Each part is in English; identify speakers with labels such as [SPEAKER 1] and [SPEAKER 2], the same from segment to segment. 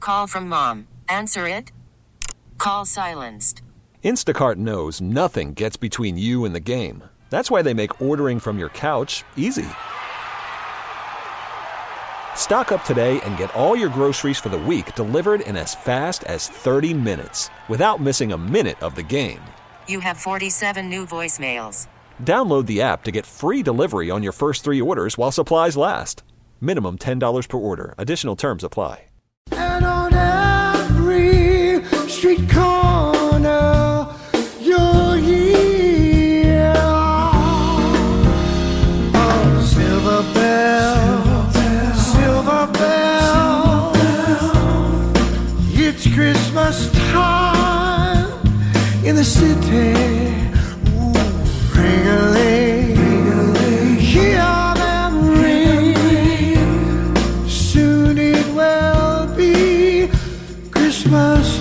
[SPEAKER 1] Call from mom. Answer it. Call silenced.
[SPEAKER 2] Instacart knows nothing gets between you and the game. That's why they make ordering from your couch easy. Stock up today and get all your groceries for the week delivered in as fast as 30 minutes without missing a minute of the game.
[SPEAKER 1] You have 47 new voicemails.
[SPEAKER 2] Download the app to get free delivery on your first 3 orders while supplies last. Minimum $10 per order. Additional terms apply.
[SPEAKER 3] And on every street corner, you'll hear a silver bell, silver bell. It's Christmas time in the city. Ooh, ring-a-ling, ring-a-ling. Hear them ring. Soon it will be Christmas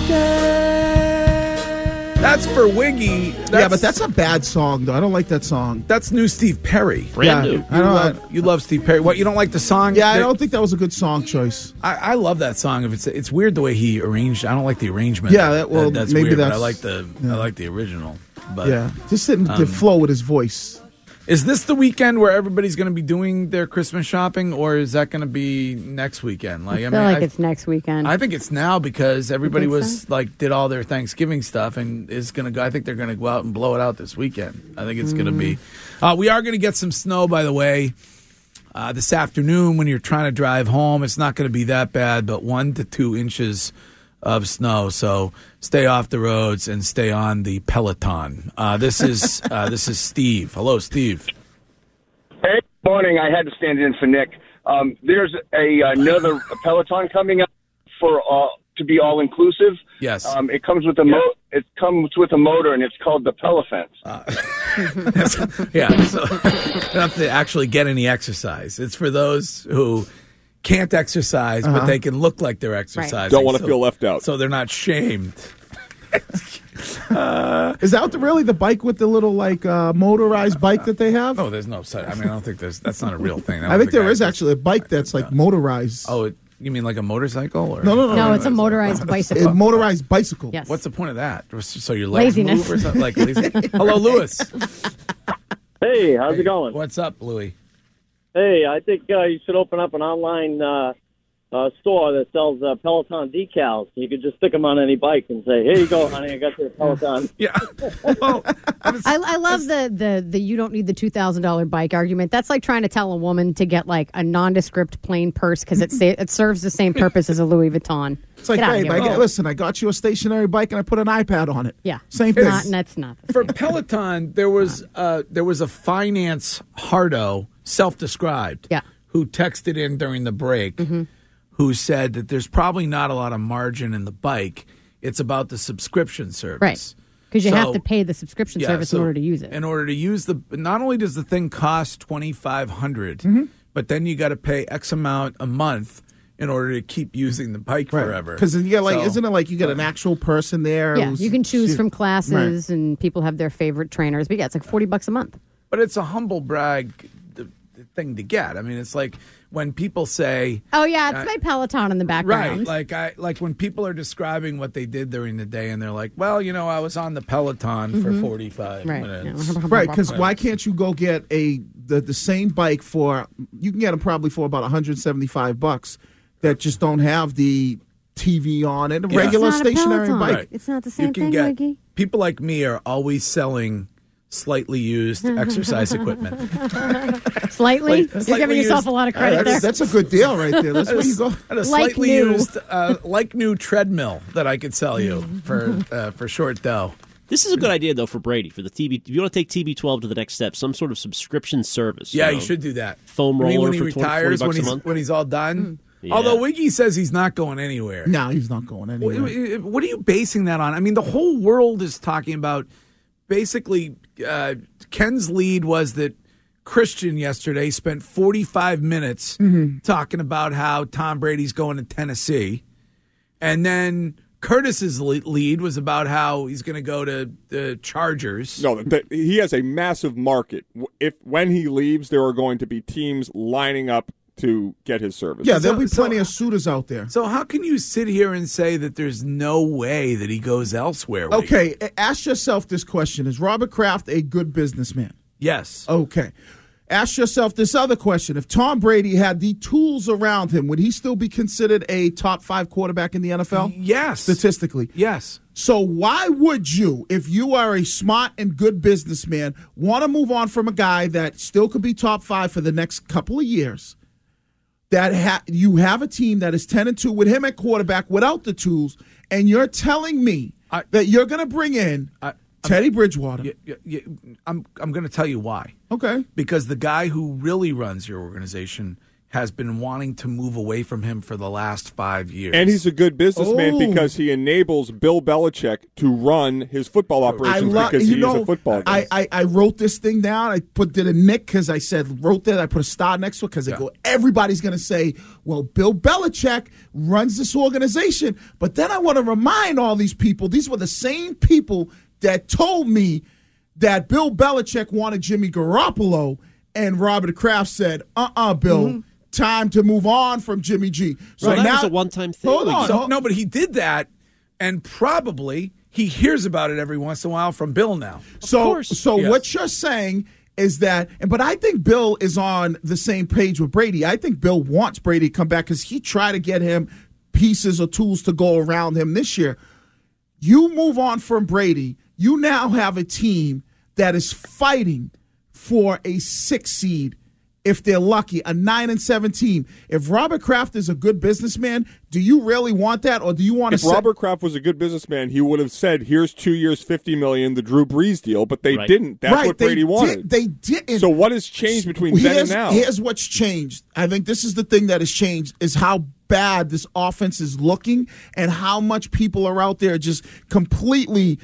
[SPEAKER 3] Day.
[SPEAKER 4] That's for Wiggy.
[SPEAKER 5] Yeah, but that's a bad song, though. I don't like that song.
[SPEAKER 4] That's new Steve Perry.
[SPEAKER 6] Brand new.
[SPEAKER 4] You love Steve Perry. What, you don't like the song?
[SPEAKER 5] Yeah, I don't think that was a good song choice.
[SPEAKER 4] I love that song. If it's weird the way he arranged. I don't like the arrangement.
[SPEAKER 5] Yeah,
[SPEAKER 4] that's
[SPEAKER 5] maybe
[SPEAKER 4] weird.
[SPEAKER 5] that's.
[SPEAKER 4] But I like the original. But
[SPEAKER 5] Yeah, just didn't flow with his voice.
[SPEAKER 4] is this the weekend where everybody's going to be doing their Christmas shopping, or is that going to be next weekend?
[SPEAKER 7] I feel like it's next weekend.
[SPEAKER 4] I think it's now because everybody
[SPEAKER 7] think
[SPEAKER 4] was
[SPEAKER 7] so?
[SPEAKER 4] did all their Thanksgiving stuff and is going to go. I think they're going to go out and blow it out this weekend. I think it's going to be. We are going to get some snow, by the way, this afternoon when you're trying to drive home. It's not going to be that bad, but 1 to 2 inches of snow. So stay off the roads and stay on the Peloton. This is Steve. Hello, Steve.
[SPEAKER 8] Hey, morning. I had to stand in for Nick. There's another Peloton coming up for to be all inclusive.
[SPEAKER 4] Yes.
[SPEAKER 8] It comes with a it comes with a motor, and it's called the Pelofence.
[SPEAKER 4] Yeah. So you don't have to actually get any exercise. It's for those who can't exercise, but they can look like they're exercising.
[SPEAKER 9] Don't want to feel left out.
[SPEAKER 4] So they're not shamed.
[SPEAKER 5] Is that really the bike with the little motorized bike that they have?
[SPEAKER 4] Oh, there's no such. I don't think that's not a real thing.
[SPEAKER 5] I think there is actually a bike that's motorized.
[SPEAKER 4] Oh, you mean like a motorcycle? Or?
[SPEAKER 5] No,
[SPEAKER 7] it's a motorized bicycle.
[SPEAKER 5] A motorized bicycle.
[SPEAKER 7] Yes.
[SPEAKER 4] What's the point of that? So your legs
[SPEAKER 7] Laziness.
[SPEAKER 4] move or something? Like lazy? Hello, Lewis.
[SPEAKER 10] Hey, how's it going?
[SPEAKER 4] What's up, Louie?
[SPEAKER 10] Hey, I think you should open up an online store that sells Peloton decals. You could just stick them on any bike and say, "Here you go, honey, I got your Peloton."
[SPEAKER 4] Yeah. Well,
[SPEAKER 7] I love the you don't need the $2,000 bike argument. That's like trying to tell a woman to get a nondescript plain purse because it serves the same purpose as a Louis Vuitton.
[SPEAKER 5] It's like, babe, listen, I got you a stationary bike and I put an iPad on it.
[SPEAKER 7] Yeah,
[SPEAKER 5] same thing.
[SPEAKER 7] That's not the
[SPEAKER 4] for
[SPEAKER 7] same
[SPEAKER 4] Peloton. There was a finance hardo, self-described, who texted in during the break.
[SPEAKER 7] Mm-hmm.
[SPEAKER 4] Who said that there's probably not a lot of margin in the bike. It's about the subscription service.
[SPEAKER 7] Right. Because you have to pay the subscription service in order to use it.
[SPEAKER 4] In order to use not only does the thing cost $2,500, but then you got to pay X amount a month in order to keep using the bike forever.
[SPEAKER 5] Because isn't it like you get an actual person there?
[SPEAKER 7] Yeah, you can choose from classes and people have their favorite trainers. But yeah, it's like $40 a month.
[SPEAKER 4] But it's a humble brag thing to get. I mean, it's like when people say,
[SPEAKER 7] "Oh yeah, it's my Peloton in the background."
[SPEAKER 4] Right, like when people are describing what they did during the day, and they're like, "Well, I was on the Peloton for 45 minutes."
[SPEAKER 5] Right, because why can't you go get the same bike you can get them probably for about $175 that just don't have the TV on it, a regular stationary bike.
[SPEAKER 7] Right. It's not the same thing, Wiggy.
[SPEAKER 4] People like me are always selling slightly used exercise equipment.
[SPEAKER 7] Slightly? You're giving yourself a lot of credit there.
[SPEAKER 5] That's a good deal right there. That's where you go.
[SPEAKER 4] And a slightly used, new treadmill that I could sell you for short dough.
[SPEAKER 6] This is a good idea, though, for Brady, for the TB. If you want to take TB12 to the next step, some sort of subscription service.
[SPEAKER 4] Yeah, you should do that.
[SPEAKER 6] Foam roller
[SPEAKER 4] when he
[SPEAKER 6] for
[SPEAKER 4] retires,
[SPEAKER 6] $40 a month.
[SPEAKER 4] when he's all done.
[SPEAKER 6] Yeah.
[SPEAKER 4] Although Wiggy says he's not going anywhere.
[SPEAKER 5] No, he's not going anywhere.
[SPEAKER 4] What are you basing that on? I mean, the whole world is talking about basically Ken's lead was that Christian yesterday spent 45 minutes talking about how Tom Brady's going to Tennessee. And then Curtis's lead was about how he's going to go to the Chargers.
[SPEAKER 9] No, he has a massive market. When he leaves, there are going to be teams lining up to get his service.
[SPEAKER 5] Yeah, there'll be plenty of suitors out there.
[SPEAKER 4] So how can you sit here and say that there's no way that he goes elsewhere?
[SPEAKER 5] Okay, ask yourself this question. Is Robert Kraft a good businessman?
[SPEAKER 4] Yes.
[SPEAKER 5] Okay. Ask yourself this other question. If Tom Brady had the tools around him, would he still be considered a top 5 quarterback in the NFL?
[SPEAKER 4] Yes.
[SPEAKER 5] Statistically.
[SPEAKER 4] Yes.
[SPEAKER 5] So why would you, if you are a smart and good businessman, want to move on from a guy that still could be top 5 for the next couple of years, that you have a team that is 10-2 with him at quarterback without the tools, and you're telling me that you're going to bring in Teddy Bridgewater?
[SPEAKER 4] I'm going to tell you why.
[SPEAKER 5] Okay.
[SPEAKER 4] Because the guy who really runs your organization has been wanting to move away from him for the last 5 years.
[SPEAKER 9] And he's a good businessman because he enables Bill Belichick to run his football operations because he's a football guy.
[SPEAKER 5] I wrote this thing down. I did a nick because I said, wrote that. I put a star next to it because everybody's going to say, well, Bill Belichick runs this organization. But then I want to remind all these people, these were the same people that told me that Bill Belichick wanted Jimmy Garoppolo, and Robert Kraft said, Bill, time to move on from Jimmy G.
[SPEAKER 6] So that was a one-time thing.
[SPEAKER 5] Hold on.
[SPEAKER 4] No, but he did that, and probably he hears about it every once in a while from Bill now.
[SPEAKER 5] So what you're saying is that, but I think Bill is on the same page with Brady. I think Bill wants Brady to come back because he tried to get him pieces or tools to go around him this year. You move on from Brady, you now have a team that is fighting for a 6 seed, if they're lucky, a 9-7 team. If Robert Kraft is a good businessman, do you really want that, or do you want to?
[SPEAKER 9] If Robert Kraft was a good businessman, he would have said, "Here's 2 years, $50 million, the Drew Brees deal." But they didn't. That's what Brady wanted.
[SPEAKER 5] They didn't.
[SPEAKER 9] So what has changed between then and now?
[SPEAKER 5] Here's what's changed. I think this is the thing that has changed: is how bad this offense is looking, and how much people are out there just completely,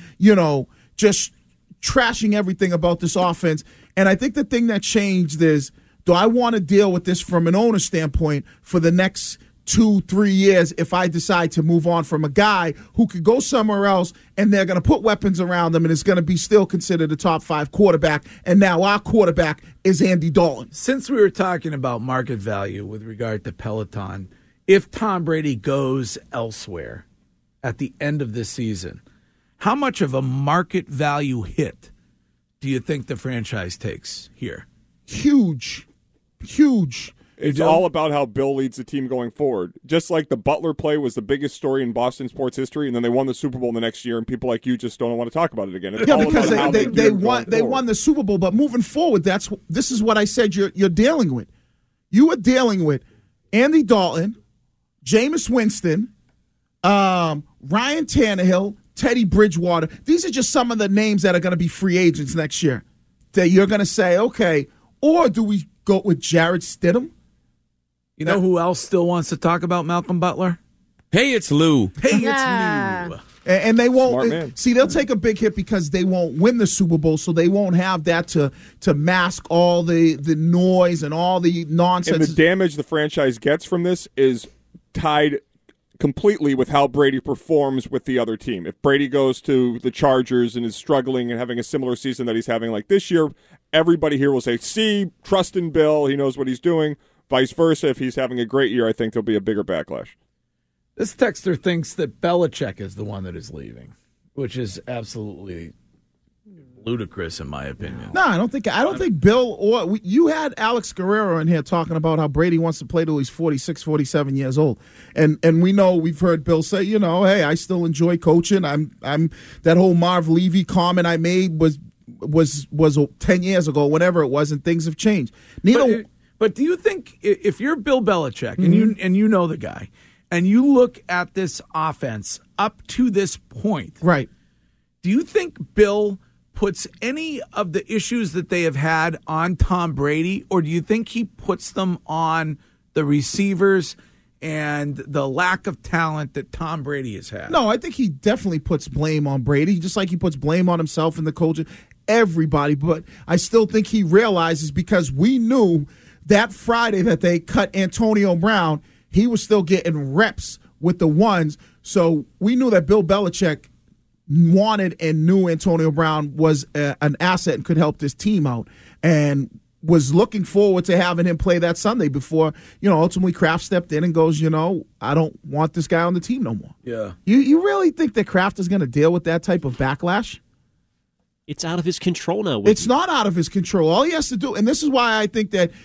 [SPEAKER 5] just trashing everything about this offense. And I think the thing that changed is, do I want to deal with this from an owner standpoint for the next 2-3 years if I decide to move on from a guy who could go somewhere else and they're going to put weapons around him and is going to be still considered a top 5 quarterback, and now our quarterback is Andy Dalton?
[SPEAKER 4] Since we were talking about market value with regard to Peloton, if Tom Brady goes elsewhere at the end of this season, how much of a market value hit do you think the franchise takes here?
[SPEAKER 5] Huge.
[SPEAKER 9] It's all about how Bill leads the team going forward. Just like the Butler play was the biggest story in Boston sports history, and then they won the Super Bowl the next year, and people like you just don't want to talk about it again. It's all
[SPEAKER 5] because
[SPEAKER 9] about how
[SPEAKER 5] they won the Super Bowl, but moving forward, this is what I said you're dealing with. You are dealing with Andy Dalton, Jameis Winston, Ryan Tannehill, Teddy Bridgewater. These are just some of the names that are going to be free agents next year that you're going to say, okay, or do we go with Jarrett Stidham?
[SPEAKER 4] You know who else still wants to talk about Malcolm Butler?
[SPEAKER 11] Hey, it's Lou.
[SPEAKER 4] Hey, it's Lou.
[SPEAKER 5] And they won't see. They'll take a big hit because they won't win the Super Bowl, so they won't have that to mask all the noise and all the nonsense.
[SPEAKER 9] And the damage the franchise gets from this is tied completely with how Brady performs with the other team. If Brady goes to the Chargers and is struggling and having a similar season that he's having like this year, everybody here will say, "See, trust in Bill. He knows what he's doing." Vice versa, if he's having a great year, I think there'll be a bigger backlash.
[SPEAKER 4] This texter thinks that Belichick is the one that is leaving, which is absolutely ludicrous in my opinion.
[SPEAKER 5] No, I don't think Bill or you had Alex Guerrero in here talking about how Brady wants to play till he's 46, 47 years old. And we know, we've heard Bill say, hey, I still enjoy coaching. I'm that whole Marv Levy comment I made was 10 years ago, whenever it was, and things have changed.
[SPEAKER 4] But do you think if you're Bill Belichick and you know the guy, and you look at this offense up to this point,
[SPEAKER 5] right?
[SPEAKER 4] Do you think Bill puts any of the issues that they have had on Tom Brady, or do you think he puts them on the receivers and the lack of talent that Tom Brady has had?
[SPEAKER 5] No, I think he definitely puts blame on Brady, just like he puts blame on himself and the coach, everybody. But I still think he realizes, because we knew that Friday that they cut Antonio Brown, he was still getting reps with the ones. So we knew that Bill Belichick wanted and knew Antonio Brown was an asset and could help this team out. And was looking forward to having him play that Sunday before, ultimately Kraft stepped in and goes, I don't want this guy on the team no more.
[SPEAKER 4] Yeah.
[SPEAKER 5] You really think that Kraft is going to deal with that type of backlash?
[SPEAKER 6] It's out of his control now.
[SPEAKER 5] It's not out of his control. All he has to do, and this is why I think that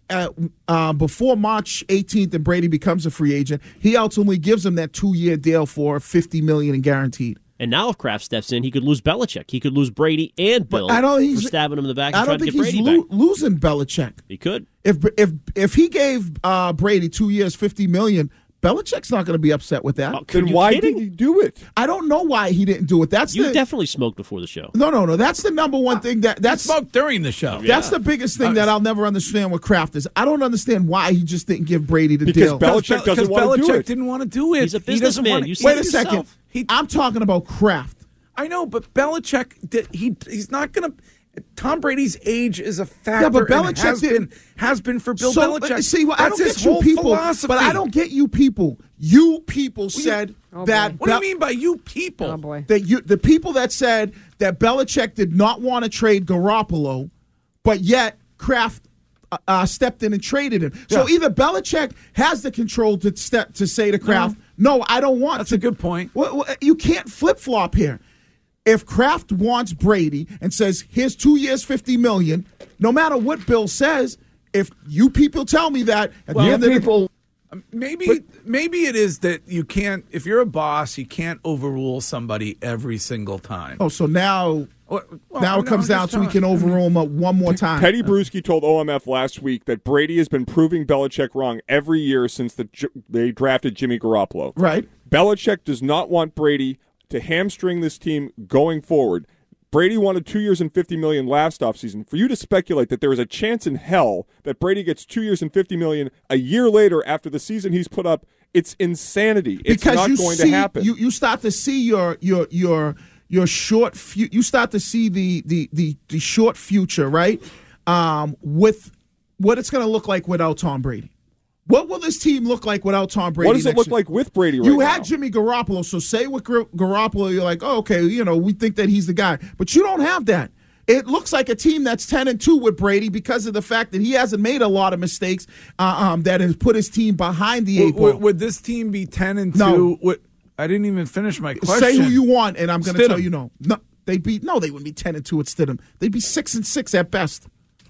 [SPEAKER 5] before March 18th and Brady becomes a free agent, he ultimately gives him that 2-year deal for $50 million in guaranteed.
[SPEAKER 6] And now if Kraft steps in, he could lose Belichick. He could lose Brady and Bill for stabbing him in the back and trying to get Brady back.
[SPEAKER 5] Losing Belichick.
[SPEAKER 6] He could.
[SPEAKER 5] If he gave Brady 2 years, $50 million, Belichick's not going to be upset with that.
[SPEAKER 9] Then why did he do it?
[SPEAKER 5] I don't know why he didn't do it.
[SPEAKER 6] You definitely smoked before the show.
[SPEAKER 5] No. That's the number one thing that's
[SPEAKER 4] smoked during the show.
[SPEAKER 5] That's the biggest thing that I'll never understand with Kraft is I don't understand why he just didn't give Brady the deal.
[SPEAKER 9] Because Belichick doesn't want to do it.
[SPEAKER 4] Didn't want to do it.
[SPEAKER 6] He's a businessman.
[SPEAKER 5] Wait a second. I'm talking about Kraft.
[SPEAKER 4] I know, but Belichick, he's not going to. Tom Brady's age is a factor.
[SPEAKER 5] Yeah, but Belichick
[SPEAKER 4] and has been for Bill Belichick.
[SPEAKER 5] See,
[SPEAKER 4] that's
[SPEAKER 5] I don't
[SPEAKER 4] his
[SPEAKER 5] get you
[SPEAKER 4] whole
[SPEAKER 5] people,
[SPEAKER 4] philosophy.
[SPEAKER 5] but I don't get you people. You people said that.
[SPEAKER 4] What do you mean by you people?
[SPEAKER 7] Oh boy,
[SPEAKER 5] the people that said that Belichick did not want to trade Garoppolo, but yet Kraft stepped in and traded him.
[SPEAKER 4] Yeah.
[SPEAKER 5] So either Belichick has the control to say to Kraft, "No, I don't want."
[SPEAKER 4] That's a good point.
[SPEAKER 5] Well, you can't flip flop here. If Kraft wants Brady and says, here's 2 years, $50 million, no matter what Bill says, if you people tell me that at the end of the
[SPEAKER 4] maybe it is that you can't, if you're a boss, you can't overrule somebody every single time.
[SPEAKER 5] Oh, so now it comes down to we can overrule him one more time.
[SPEAKER 9] Teddy Bruschi told OMF last week that Brady has been proving Belichick wrong every year since they drafted Jimmy Garoppolo.
[SPEAKER 5] Right.
[SPEAKER 9] Belichick does not want Brady to hamstring this team going forward. Brady wanted 2 years and $50 million last offseason. For you to speculate that there is a chance in hell that Brady gets 2 years and $50 million a year later after the season he's put up, it's insanity. It's
[SPEAKER 5] because
[SPEAKER 9] not going to happen.
[SPEAKER 5] You start to see your short. You start to see the short future, right? With what it's going to look like without Tom Brady. What will this team look like without Tom Brady?
[SPEAKER 9] What does it look like with Brady right now?
[SPEAKER 5] You had Jimmy Garoppolo, so say with Garoppolo, you're like, oh, okay, we think that he's the guy. But you don't have that. It looks like a team that's 10-2 with Brady because of the fact that he hasn't made a lot of mistakes that has put his team behind the eight ball.
[SPEAKER 4] Would this team be 10-2?
[SPEAKER 5] No.
[SPEAKER 4] I didn't even finish my question.
[SPEAKER 5] Say who you want, and I'm going to tell you no. No, they wouldn't be 10-2 at Stidham. They'd be 6-6 at best.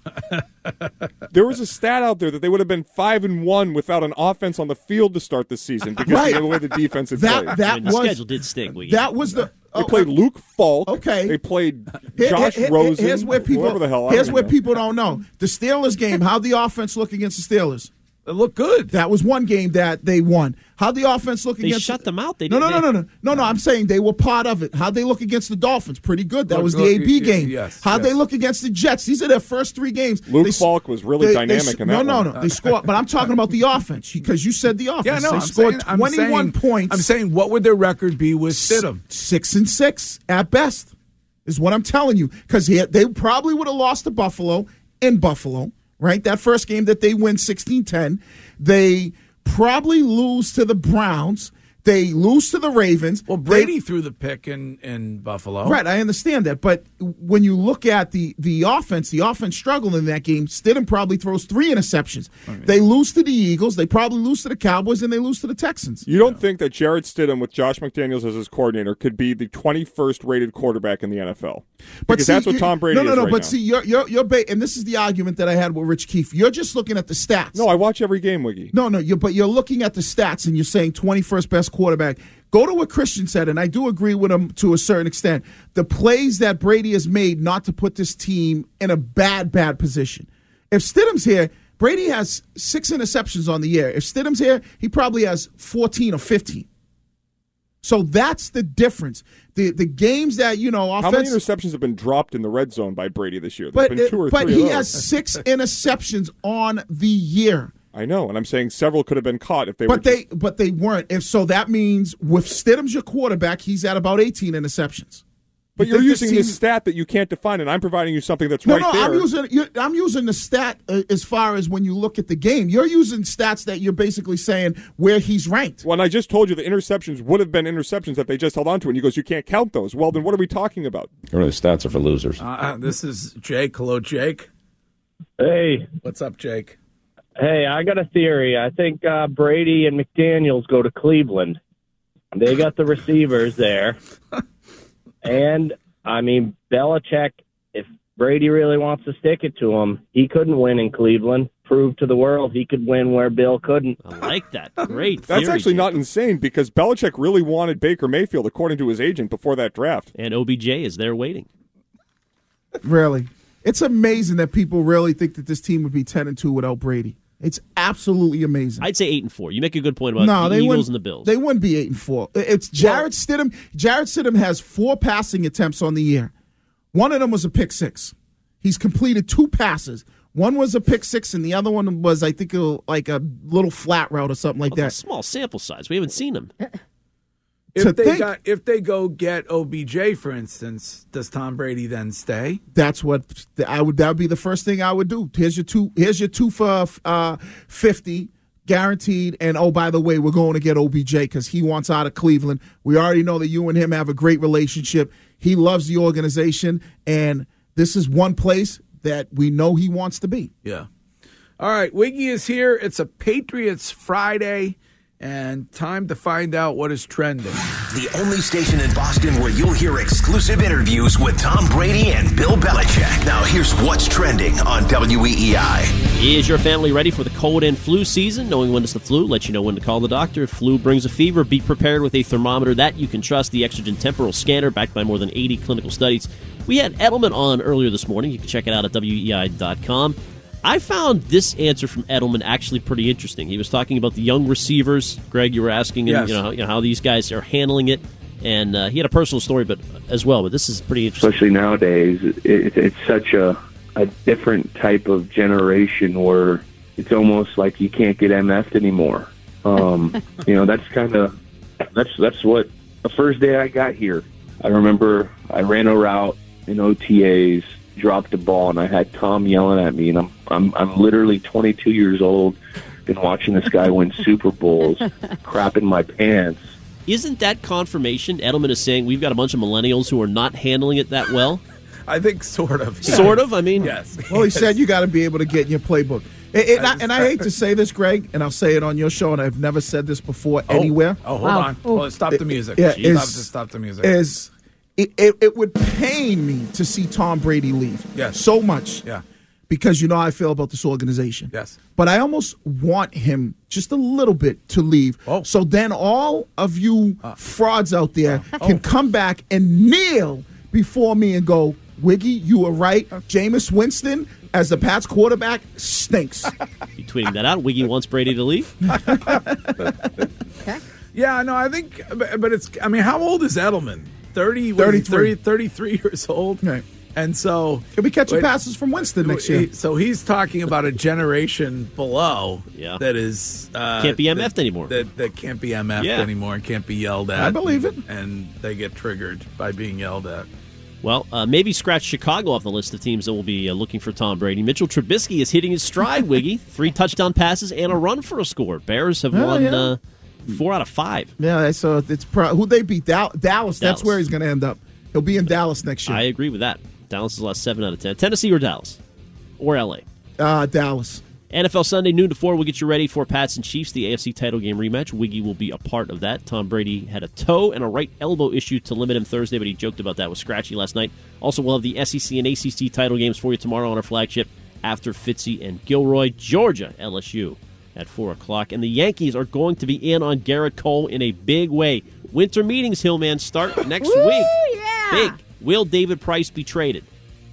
[SPEAKER 9] There was a stat out there that they would have been 5-1 without an offense on the field to start this season because of the way the defense had played.
[SPEAKER 6] The schedule did stink.
[SPEAKER 5] That was the.
[SPEAKER 9] They played Luke Falk.
[SPEAKER 5] Okay.
[SPEAKER 9] They played Josh Rosen.
[SPEAKER 5] Here's where people.
[SPEAKER 9] Whoever the hell.
[SPEAKER 5] Here's where people don't know the Steelers game. How'd the offense look against the Steelers?
[SPEAKER 4] It looked good.
[SPEAKER 5] That was one game that they won. How'd the offense look against?
[SPEAKER 6] They shut them out.
[SPEAKER 5] No. I'm saying they were part of it. How'd they look against the Dolphins? Pretty good. That was the AB game.
[SPEAKER 4] Yes.
[SPEAKER 5] How'd they look against the Jets? These are their first 3 games.
[SPEAKER 9] Luke Falk was really dynamic in that one.
[SPEAKER 5] No. They scored, but I'm talking about the offense because you said the offense.
[SPEAKER 4] Yeah, no,
[SPEAKER 5] they scored 21 points.
[SPEAKER 4] I'm saying, what would their record be with Stidham?
[SPEAKER 5] 6-6 at best is what I'm telling you because they probably would have lost to Buffalo in Buffalo. Right, that first game that they win 16-10, they probably lose to the Browns. They lose to the Ravens.
[SPEAKER 4] Well, Brady threw the pick in Buffalo.
[SPEAKER 5] Right, I understand that. But when you look at the offense struggled in that game. Stidham probably throws 3 interceptions. Okay. They lose to the Eagles. They probably lose to the Cowboys, and they lose to the Texans.
[SPEAKER 9] You don't think that Jarrett Stidham with Josh McDaniels as his coordinator could be the 21st rated quarterback in the NFL? Because that's what Tom Brady is right now.
[SPEAKER 5] But see, you're and this is the argument that I had with Rich Keefe. You're just looking at the stats.
[SPEAKER 9] No, I watch every game, Wiggy.
[SPEAKER 5] But you're looking at the stats, and you're saying 21st best quarterback. Go to what Christian said, and I do agree with him to a certain extent. The plays that Brady has made not to put this team in a bad position. If Stidham's here, Brady has 6 interceptions on the year. If Stidham's here, he probably has 14 or 15. So that's the difference. The games that,
[SPEAKER 9] How many interceptions have been dropped in the red zone by Brady this year?
[SPEAKER 5] But
[SPEAKER 9] 2 or 3
[SPEAKER 5] But he has 6 interceptions on the year.
[SPEAKER 9] I know, and I'm saying several could have been caught if they were.
[SPEAKER 5] But they weren't. If so, that means with Stidham's your quarterback, he's at about 18 interceptions.
[SPEAKER 9] But you're using this stat that you can't define, and I'm providing you something that's right there.
[SPEAKER 5] I'm using the stat as far as when you look at the game. You're using stats that you're basically saying where he's ranked.
[SPEAKER 9] Well, and I just told you the interceptions would have been interceptions if they just held on to it. And you goes, you can't count those. Well, then what are we talking about?
[SPEAKER 11] Really, stats are for losers.
[SPEAKER 4] This is Jake. Hello, Jake.
[SPEAKER 10] Hey.
[SPEAKER 4] What's up, Jake?
[SPEAKER 10] Hey, I got a theory. I think Brady and McDaniels go to Cleveland. They got the receivers there. And, I mean, Belichick, if Brady really wants to stick it to him, he couldn't win in Cleveland. Prove to the world he could win where Bill couldn't.
[SPEAKER 6] I like that. Great
[SPEAKER 9] That's
[SPEAKER 6] theory,
[SPEAKER 9] actually
[SPEAKER 6] Jake.
[SPEAKER 9] not insane because Belichick really wanted Baker Mayfield, according to his agent, before that draft.
[SPEAKER 6] And OBJ is there waiting.
[SPEAKER 5] Really? It's amazing that people really think that this team would be 10-2 without Brady. It's absolutely amazing.
[SPEAKER 6] I'd say 8-4. You make a good point about the Eagles and the Bills.
[SPEAKER 5] They wouldn't be 8-4. It's Jarrett Stidham. Jarrett Stidham has 4 passing attempts on the year. One of them was a pick six. He's completed 2 passes. One was a pick six, and the other one was, I think, like a little flat route or something like that.
[SPEAKER 6] It's a small sample size. We haven't seen him.
[SPEAKER 4] If they go get OBJ, for instance, does Tom Brady then stay?
[SPEAKER 5] That's what I would. That would be the first thing I would do. Here's your two for 50 guaranteed. And oh, by the way, we're going to get OBJ because he wants out of Cleveland. We already know that you and him have a great relationship. He loves the organization, and this is one place that we know he wants to be.
[SPEAKER 4] Yeah. All right, Wiggy is here. It's a Patriots Friday, and time to find out what is trending.
[SPEAKER 11] The only station in Boston where you'll hear exclusive interviews with Tom Brady and Bill Belichick. Now here's what's trending on WEEI.
[SPEAKER 6] Is your family ready for the cold and flu season? Knowing when it's the flu lets you know when to call the doctor. If flu brings a fever, be prepared with a thermometer that you can trust. The Exogen Temporal Scanner, backed by more than 80 clinical studies. We had Edelman on earlier this morning. You can check it out at WEEI.com. I found this answer from Edelman actually pretty interesting. He was talking about the young receivers. Greg, you were asking him,
[SPEAKER 4] Yes.
[SPEAKER 6] how these guys are handling it, and he had a personal story, but this is pretty interesting.
[SPEAKER 12] Especially nowadays, it's such a different type of generation where it's almost like you can't get MF'd anymore. That's what the first day I got here. I remember I ran a route in OTAs, dropped the ball, and I had Tom yelling at me, and I'm literally 22 years old, been watching this guy win Super Bowls, crapping my pants.
[SPEAKER 6] Isn't that confirmation? Edelman is saying we've got a bunch of millennials who are not handling it that well.
[SPEAKER 4] I think sort of.
[SPEAKER 6] Sort of? I mean,
[SPEAKER 4] yes.
[SPEAKER 5] Well, he said you got to be able to get in your playbook. And I hate to say this, Greg, and I'll say it on your show, and I've never said this before anywhere.
[SPEAKER 4] Oh, hold on. Well, stop the music. Stop the music.
[SPEAKER 5] It would pain me to see Tom Brady leave.
[SPEAKER 4] Yes.
[SPEAKER 5] So much.
[SPEAKER 4] Yeah.
[SPEAKER 5] Because you know how I feel about this organization.
[SPEAKER 4] Yes.
[SPEAKER 5] But I almost want him just a little bit to leave.
[SPEAKER 4] Oh.
[SPEAKER 5] So then all of you frauds out there can come back and kneel before me and go, Wiggy, you were right. Jameis Winston, as the Pats quarterback, stinks.
[SPEAKER 6] You tweeting that out? Wiggy wants Brady to leave?
[SPEAKER 7] Okay.
[SPEAKER 4] Yeah, no, I think, but it's, I mean, how old is Edelman? 33 years old.
[SPEAKER 5] Right.
[SPEAKER 4] And so
[SPEAKER 5] he'll be catching passes from Winston next year.
[SPEAKER 4] So he's talking about a generation below that is
[SPEAKER 6] can't be MF'd anymore.
[SPEAKER 4] That can't be MF'd anymore and can't be yelled at.
[SPEAKER 5] I believe it.
[SPEAKER 4] And they get triggered by being yelled at.
[SPEAKER 6] Well, maybe scratch Chicago off the list of teams that will be looking for Tom Brady. Mitchell Trubisky is hitting his stride, Wiggy. 3 touchdown passes and a run for a score. Bears have won 4 out of 5.
[SPEAKER 5] Yeah, so it's who they beat? Dallas. That's where he's going to end up. He'll be in Dallas next year.
[SPEAKER 6] I agree with that. Dallas has lost 7 out of 10. Tennessee or Dallas? Or L.A.?
[SPEAKER 5] Dallas.
[SPEAKER 6] NFL Sunday, noon to 4. We'll get you ready for Pats and Chiefs, the AFC title game rematch. Wiggy will be a part of that. Tom Brady had a toe and a right elbow issue to limit him Thursday, but he joked about that with Scratchy last night. Also, we'll have the SEC and ACC title games for you tomorrow on our flagship after Fitzy and Gilroy. Georgia, LSU at 4 o'clock. And the Yankees are going to be in on Garrett Cole in a big way. Winter meetings, Hillman, start next week.
[SPEAKER 7] Yeah.
[SPEAKER 6] Big. Will David Price be traded?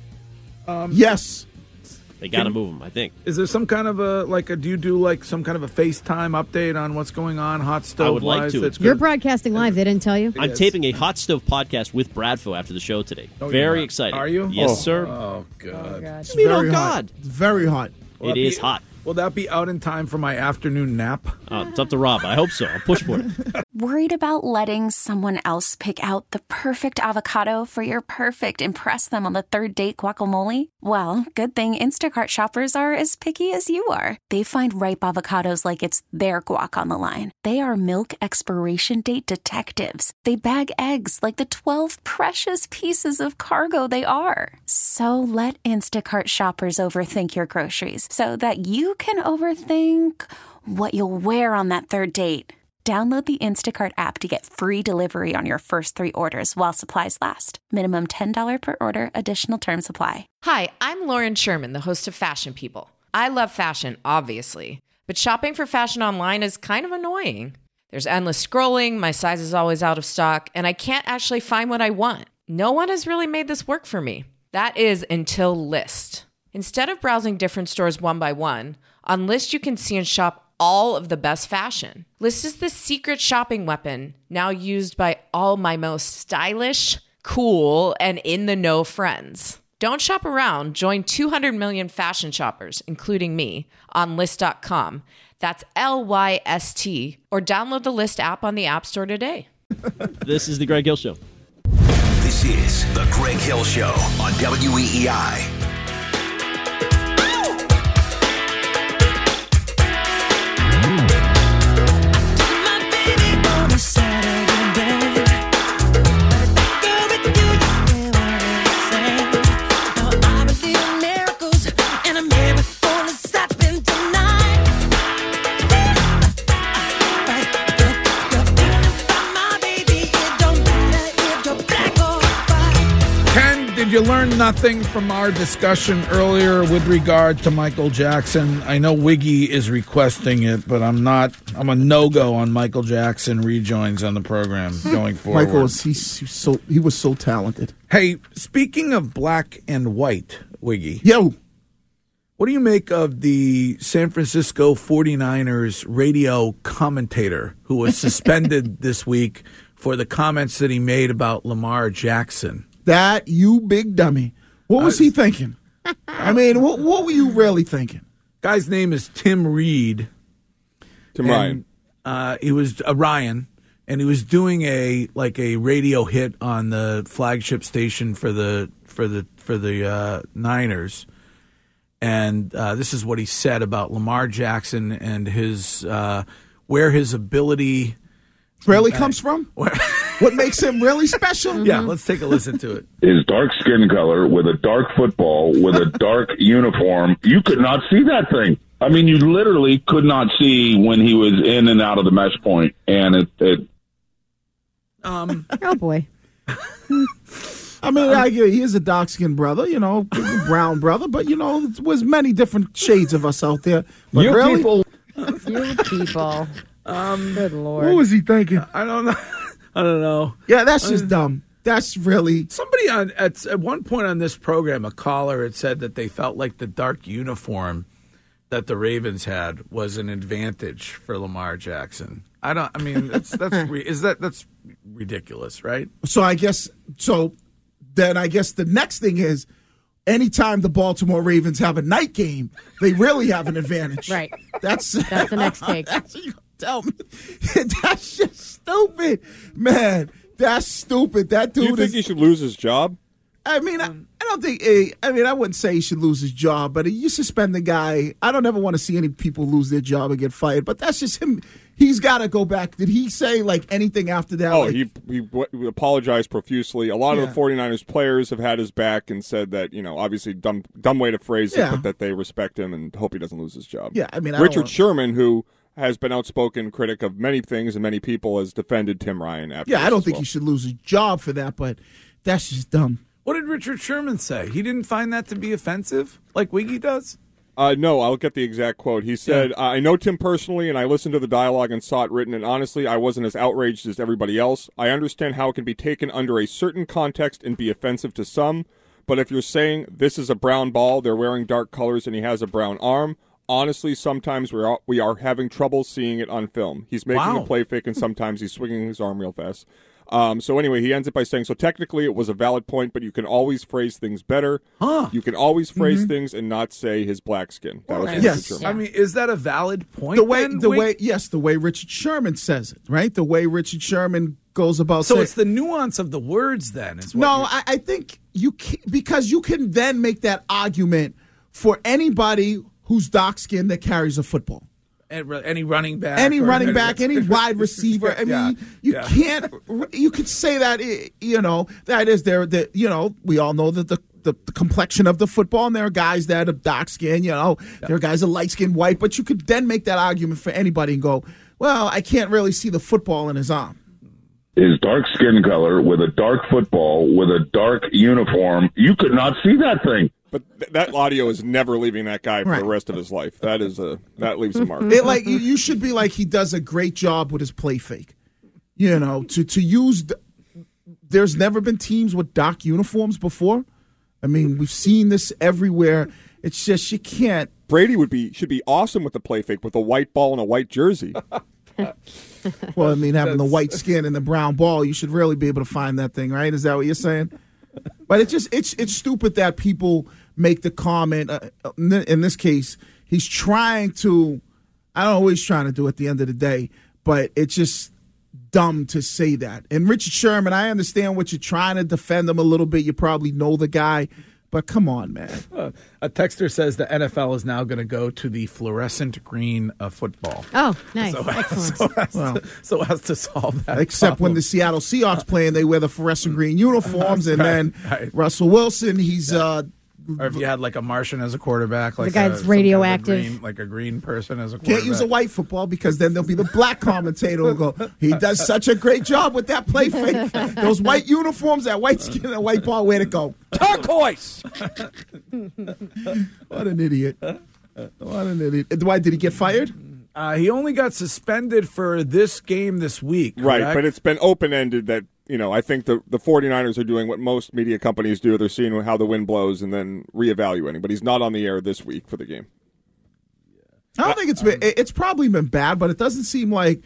[SPEAKER 5] Yes.
[SPEAKER 6] They got to move him, I think.
[SPEAKER 4] Is there some kind of do you do some kind of a FaceTime update on what's going on, Hot Stove?
[SPEAKER 6] I would like to.
[SPEAKER 7] You're broadcasting live. They didn't tell you?
[SPEAKER 6] I'm taping a Hot Stove podcast with Bradfo after the show today. Very excited.
[SPEAKER 4] Are you?
[SPEAKER 6] Yes, sir.
[SPEAKER 4] Oh, God.
[SPEAKER 5] It's
[SPEAKER 6] You know,
[SPEAKER 5] very
[SPEAKER 6] God.
[SPEAKER 5] hot. It's very hot.
[SPEAKER 6] It is hot.
[SPEAKER 4] Will that be out in time for my afternoon nap?
[SPEAKER 6] It's up to Rob. I hope so. I'll push for it.
[SPEAKER 13] Worried about letting someone else pick out the perfect avocado for your perfect impress them on the third date guacamole? Well, good thing Instacart shoppers are as picky as you are. They find ripe avocados like it's their guac on the line. They are milk expiration date detectives. They bag eggs like the 12 precious pieces of cargo they are. So let Instacart shoppers overthink your groceries so that you can overthink what you'll wear on that third date. Download the Instacart app to get free delivery on your first 3 orders while supplies last. Minimum $10 per order. Additional terms apply.
[SPEAKER 14] Hi, I'm Lauren Sherman, the host of Fashion People. I love fashion, obviously, but shopping for fashion online is kind of annoying. There's endless scrolling, my size is always out of stock, and I can't actually find what I want. No one has really made this work for me. That is until Lyst. Instead of browsing different stores one by one, on Lyst you can see and shop all of the best fashion. Lyst is the secret shopping weapon now used by all my most stylish, cool, and in-the-know friends. Don't shop around. Join 200 million fashion shoppers, including me, on Lyst.com. That's LYST. Or download the Lyst app on the App Store today.
[SPEAKER 6] This is The Greg Hill Show.
[SPEAKER 11] This is The Greg Hill Show on WEEI.
[SPEAKER 4] Did you learn nothing from our discussion earlier with regard to Michael Jackson? I know Wiggy is requesting it, but I'm not. I'm a no-go on Michael Jackson rejoins on the program going forward.
[SPEAKER 5] Michael, he was so talented.
[SPEAKER 4] Hey, speaking of black and white, Wiggy.
[SPEAKER 5] Yo.
[SPEAKER 4] What do you make of the San Francisco 49ers radio commentator who was suspended this week for the comments that he made about Lamar Jackson?
[SPEAKER 5] That you big dummy. What was he thinking? I mean, what were you really thinking?
[SPEAKER 4] Guy's name is Tim Reed.
[SPEAKER 9] Ryan.
[SPEAKER 4] He was Ryan, and he was doing a radio hit on the flagship station for the Niners. And this is what he said about Lamar Jackson and his where his ability
[SPEAKER 5] really comes from. What makes him really special?
[SPEAKER 4] Yeah, let's take a listen to it.
[SPEAKER 15] His dark skin color with a dark football, with a dark uniform. You could not see that thing. I mean, you literally could not see when he was in and out of the mesh point. And
[SPEAKER 7] oh, boy.
[SPEAKER 5] I mean, he is a dark-skinned brother, brown brother, but, there was many different shades of us out there. But
[SPEAKER 7] You
[SPEAKER 5] really,
[SPEAKER 7] people. You people. Good Lord.
[SPEAKER 5] What was he thinking?
[SPEAKER 4] I don't know. I don't know.
[SPEAKER 5] Yeah, that's just dumb. That's really...
[SPEAKER 4] Somebody at one point on this program, a caller had said that they felt like the dark uniform that the Ravens had was an advantage for Lamar Jackson. That's ridiculous, right?
[SPEAKER 5] Then I guess the next thing is, anytime the Baltimore Ravens have a night game, they really have an advantage.
[SPEAKER 7] Right.
[SPEAKER 5] That's
[SPEAKER 7] the next take.
[SPEAKER 5] That's what you tell me. That's just stupid, man. That's stupid. That dude.
[SPEAKER 9] Do you think he should lose his job?
[SPEAKER 5] I mean, I don't think. I wouldn't say he should lose his job, but you suspend the guy. I don't ever want to see any people lose their job and get fired. But that's just him. He's got to go back. Did he say anything after that?
[SPEAKER 9] Oh, he apologized profusely. A lot of the 49ers players have had his back and said that, obviously dumb way to phrase it, but that they respect him and hope he doesn't lose his job.
[SPEAKER 5] Yeah, I mean,
[SPEAKER 9] Richard Sherman, who has been outspoken critic of many things and many people, has defended Tim Ryan after.
[SPEAKER 5] Yeah, I don't think he should lose his job for that, but that's just dumb.
[SPEAKER 4] What did Richard Sherman say? He didn't find that to be offensive, like Wiggy does?
[SPEAKER 9] No, I'll get the exact quote. He said, I know Tim personally, and I listened to the dialogue and saw it written, and honestly, I wasn't as outraged as everybody else. I understand how it can be taken under a certain context and be offensive to some, but if you're saying this is a brown ball, they're wearing dark colors, and he has a brown arm, honestly, sometimes we are having trouble seeing it on film. He's making a play fake, and sometimes he's swinging his arm real fast. So anyway, he ends it by saying, so technically it was a valid point, but you can always phrase things better. You can always phrase things and not say his black skin. That was
[SPEAKER 5] Yes.
[SPEAKER 9] Richard Sherman.
[SPEAKER 4] I mean, is that a valid point?
[SPEAKER 5] The way Richard Sherman says it, right? The way Richard Sherman goes about
[SPEAKER 4] So
[SPEAKER 5] saying,
[SPEAKER 4] it's the nuance of the words then. Is what
[SPEAKER 5] no,
[SPEAKER 4] you're-
[SPEAKER 5] I think you can, because you can then make that argument for anybody who's dark-skinned that carries a football.
[SPEAKER 4] Any running back.
[SPEAKER 5] Any
[SPEAKER 4] or-
[SPEAKER 5] running back, any wide receiver. I mean, you
[SPEAKER 4] Yeah.
[SPEAKER 5] can't. You could say that. That is there. That we all know that the complexion of the football, and there are guys that are dark skinned. There are guys that are light skinned, white. But you could then make that argument for anybody and go, well, I can't really see the football in his arm.
[SPEAKER 15] His dark skin color with a dark football with a dark uniform, you could not see that thing.
[SPEAKER 9] But that audio is never leaving that guy for the rest of his life. That leaves a mark.
[SPEAKER 5] You should be like, he does a great job with his play fake. To use. There's never been teams with dark uniforms before. I mean, we've seen this everywhere. It's just you can't.
[SPEAKER 9] Brady should be awesome with the play fake with a white ball and a white jersey.
[SPEAKER 5] Well, I mean, having the white skin and the brown ball, you should really be able to find that thing, right? Is that what you're saying? But it's stupid that people make the comment. In this case, he's trying to. I don't know what he's trying to do at the end of the day, but it's just dumb to say that. And Richard Sherman, I understand what you're trying to defend him a little bit. You probably know the guy. But come on, man.
[SPEAKER 4] A texter says the NFL is now going to go to the fluorescent green football.
[SPEAKER 7] Oh, nice. Excellent.
[SPEAKER 4] So as to solve that
[SPEAKER 5] Except
[SPEAKER 4] problem.
[SPEAKER 5] when the Seattle Seahawks play and they wear the fluorescent green uniforms, and then Russell Wilson, he's
[SPEAKER 4] or if you had like a Martian as a quarterback, like
[SPEAKER 7] the guy that's
[SPEAKER 4] some kind of
[SPEAKER 7] radioactive,
[SPEAKER 4] like a green person as a quarterback.
[SPEAKER 5] can't use a white football because then there'll be the black commentator who'll go, he does such a great job with that play fake. Those white uniforms, that white skin, and that white ball, where'd it go?
[SPEAKER 4] Turquoise!
[SPEAKER 5] What an idiot. What an idiot. Why, did he get fired?
[SPEAKER 4] He only got suspended for this game this week.
[SPEAKER 9] Right,
[SPEAKER 4] correct?
[SPEAKER 9] but it's been open-ended that, I think the 49ers are doing what most media companies do. They're seeing how the wind blows and then reevaluating. But he's not on the air this week for the game.
[SPEAKER 5] I don't think it's probably been bad, but it doesn't seem like,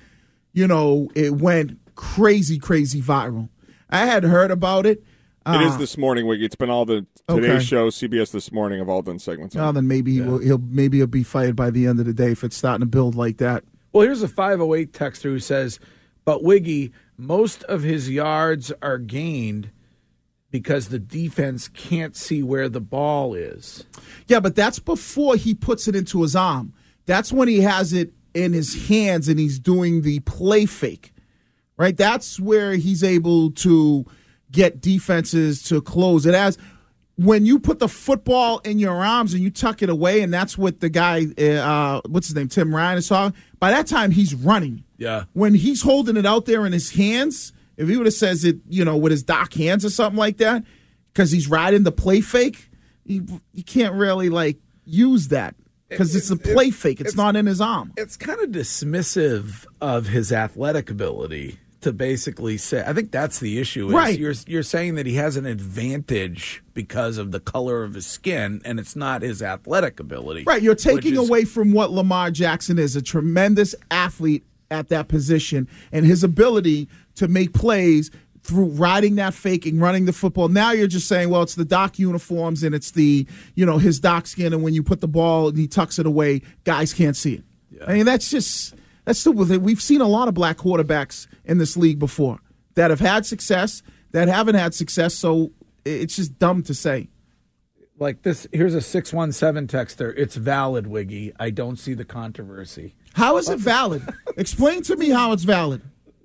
[SPEAKER 5] it went crazy viral. I had heard about it.
[SPEAKER 9] It is this morning, Wiggy. It's been all the Today's Show, CBS This Morning have all done segments.
[SPEAKER 5] Well, then maybe he'll be fired by the end of the day if it's starting to build like that.
[SPEAKER 4] Well, here's a 508 texter who says, but Wiggy, most of his yards are gained because the defense can't see where the ball is.
[SPEAKER 5] Yeah, but that's before he puts it into his arm. That's when he has it in his hands and he's doing the play fake, right? That's where he's able to get defenses to close it. As when you put the football in your arms and you tuck it away, and that's what the guy, what's his name, Tim Ryan is talking. By that time, he's running.
[SPEAKER 4] Yeah.
[SPEAKER 5] When he's holding it out there in his hands, if he would have says it, with his dock hands or something like that, because he's riding the play fake, you can't really use that because it's a play fake. It's not in his arm.
[SPEAKER 4] It's kind of dismissive of his athletic ability to basically say. I think that's the issue. Is
[SPEAKER 5] Right.
[SPEAKER 4] You're saying that he has an advantage because of the color of his skin, and it's not his athletic ability.
[SPEAKER 5] Right. You're taking
[SPEAKER 4] which is-
[SPEAKER 5] away from what Lamar Jackson is, a tremendous athlete at that position, and his ability to make plays through riding that fake and running the football. Now you're just saying, well, it's the Doc uniforms and it's the, his Doc skin, and when you put the ball and he tucks it away, guys can't see it. Yeah. I mean, that's stupid. We've seen a lot of black quarterbacks in this league before that have had success, that haven't had success, so it's just dumb to say.
[SPEAKER 4] Like this, here's a 617 texter. It's valid, Wiggy. I don't see the controversy.
[SPEAKER 5] How is it valid? Explain to me how it's valid.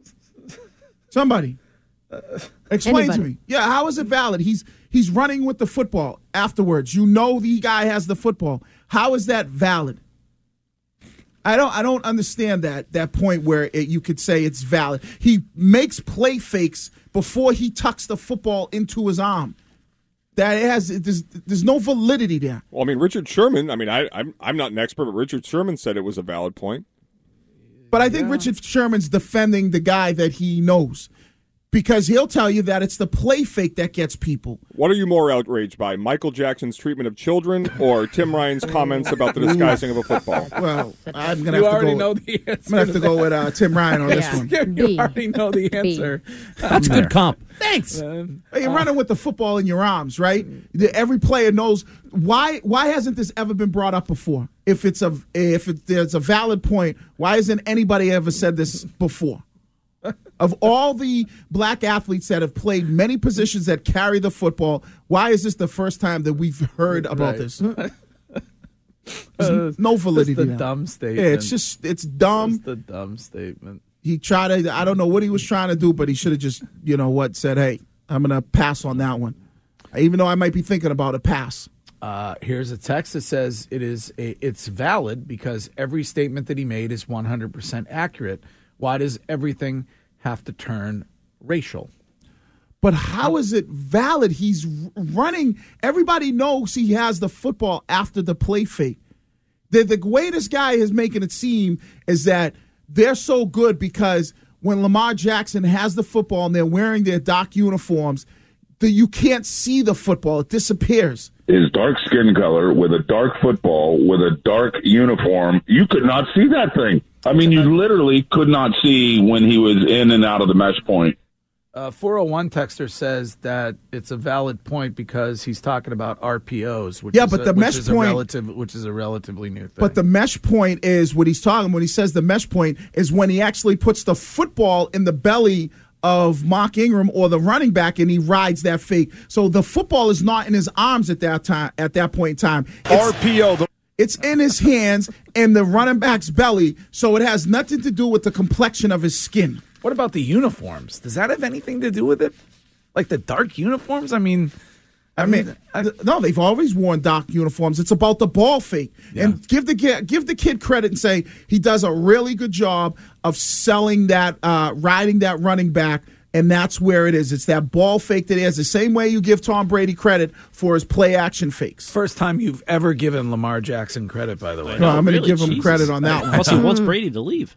[SPEAKER 5] Somebody. Explain to me. Yeah, how is it valid? He's running with the football afterwards. The guy has the football. How is that valid? I don't understand that point where you could say it's valid. He makes play fakes before he tucks the football into his arm. There's no validity there.
[SPEAKER 9] Well, I mean, Richard Sherman, I'm not an expert, but Richard Sherman said it was a valid point.
[SPEAKER 5] But I think Richard Sherman's defending the guy that he knows. because he'll tell you that it's the play fake that gets people.
[SPEAKER 9] What are you more outraged by, Michael Jackson's treatment of children or Tim Ryan's comments about the disguising of a football?
[SPEAKER 5] Well, I'm going
[SPEAKER 4] You
[SPEAKER 5] to have
[SPEAKER 4] already
[SPEAKER 5] to go.
[SPEAKER 4] know the answer.
[SPEAKER 5] I'm going to have to go with Tim Ryan on this one.
[SPEAKER 4] You already know the answer.
[SPEAKER 16] That's a good comp.
[SPEAKER 5] Thanks. You're running with the football in your arms, right? Every player knows why. Why hasn't this ever been brought up before? If there's a valid point, why hasn't anybody ever said this before? Of all the black athletes that have played many positions that carry the football, why is this the first time that we've heard about this? There's no validity.
[SPEAKER 4] Just a
[SPEAKER 5] now.
[SPEAKER 4] dumb statement.
[SPEAKER 5] Yeah, it's dumb.
[SPEAKER 4] Just a dumb statement.
[SPEAKER 5] He tried to, I don't know what he was trying to do, but he should have just, said, hey, I'm going to pass on that one. Even though I might be thinking about a pass.
[SPEAKER 4] Here's a text that says it's valid because every statement that he made is 100% accurate. Why does everything have to turn racial?
[SPEAKER 5] But how is it valid? He's running. Everybody knows he has the football after the play fake. The way this guy is making it seem is that they're so good because when Lamar Jackson has the football and they're wearing their Doc uniforms, you can't see the football. It disappears.
[SPEAKER 15] His dark skin color with a dark football with a dark uniform, you could not see that thing. I mean, you literally could not see when he was in and out of the mesh point.
[SPEAKER 4] 401 texter says that it's a valid point because he's talking about RPOs, which is a relatively new thing.
[SPEAKER 5] But the mesh point is what he's talking. When he says the mesh point is when he actually puts the football in the belly of Mark Ingram or the running back, and he rides that fake. So the football is not in his arms at that time. At that point in time,
[SPEAKER 9] RPO.
[SPEAKER 5] It's in his hands and the running back's belly. So it has nothing to do with the complexion of his skin.
[SPEAKER 4] What about the uniforms? Does that have anything to do with it? Like the dark uniforms?
[SPEAKER 5] No, they've always worn dark uniforms. It's about the ball fake. Yeah. And give the kid credit and say he does a really good job of selling that, riding that running back, and that's where it is. It's that ball fake that he has. The same way you give Tom Brady credit for his play-action fakes.
[SPEAKER 4] First time you've ever given Lamar Jackson credit, by the way.
[SPEAKER 5] No, I'm going to give him credit on that one.
[SPEAKER 6] Plus, he wants Brady to leave.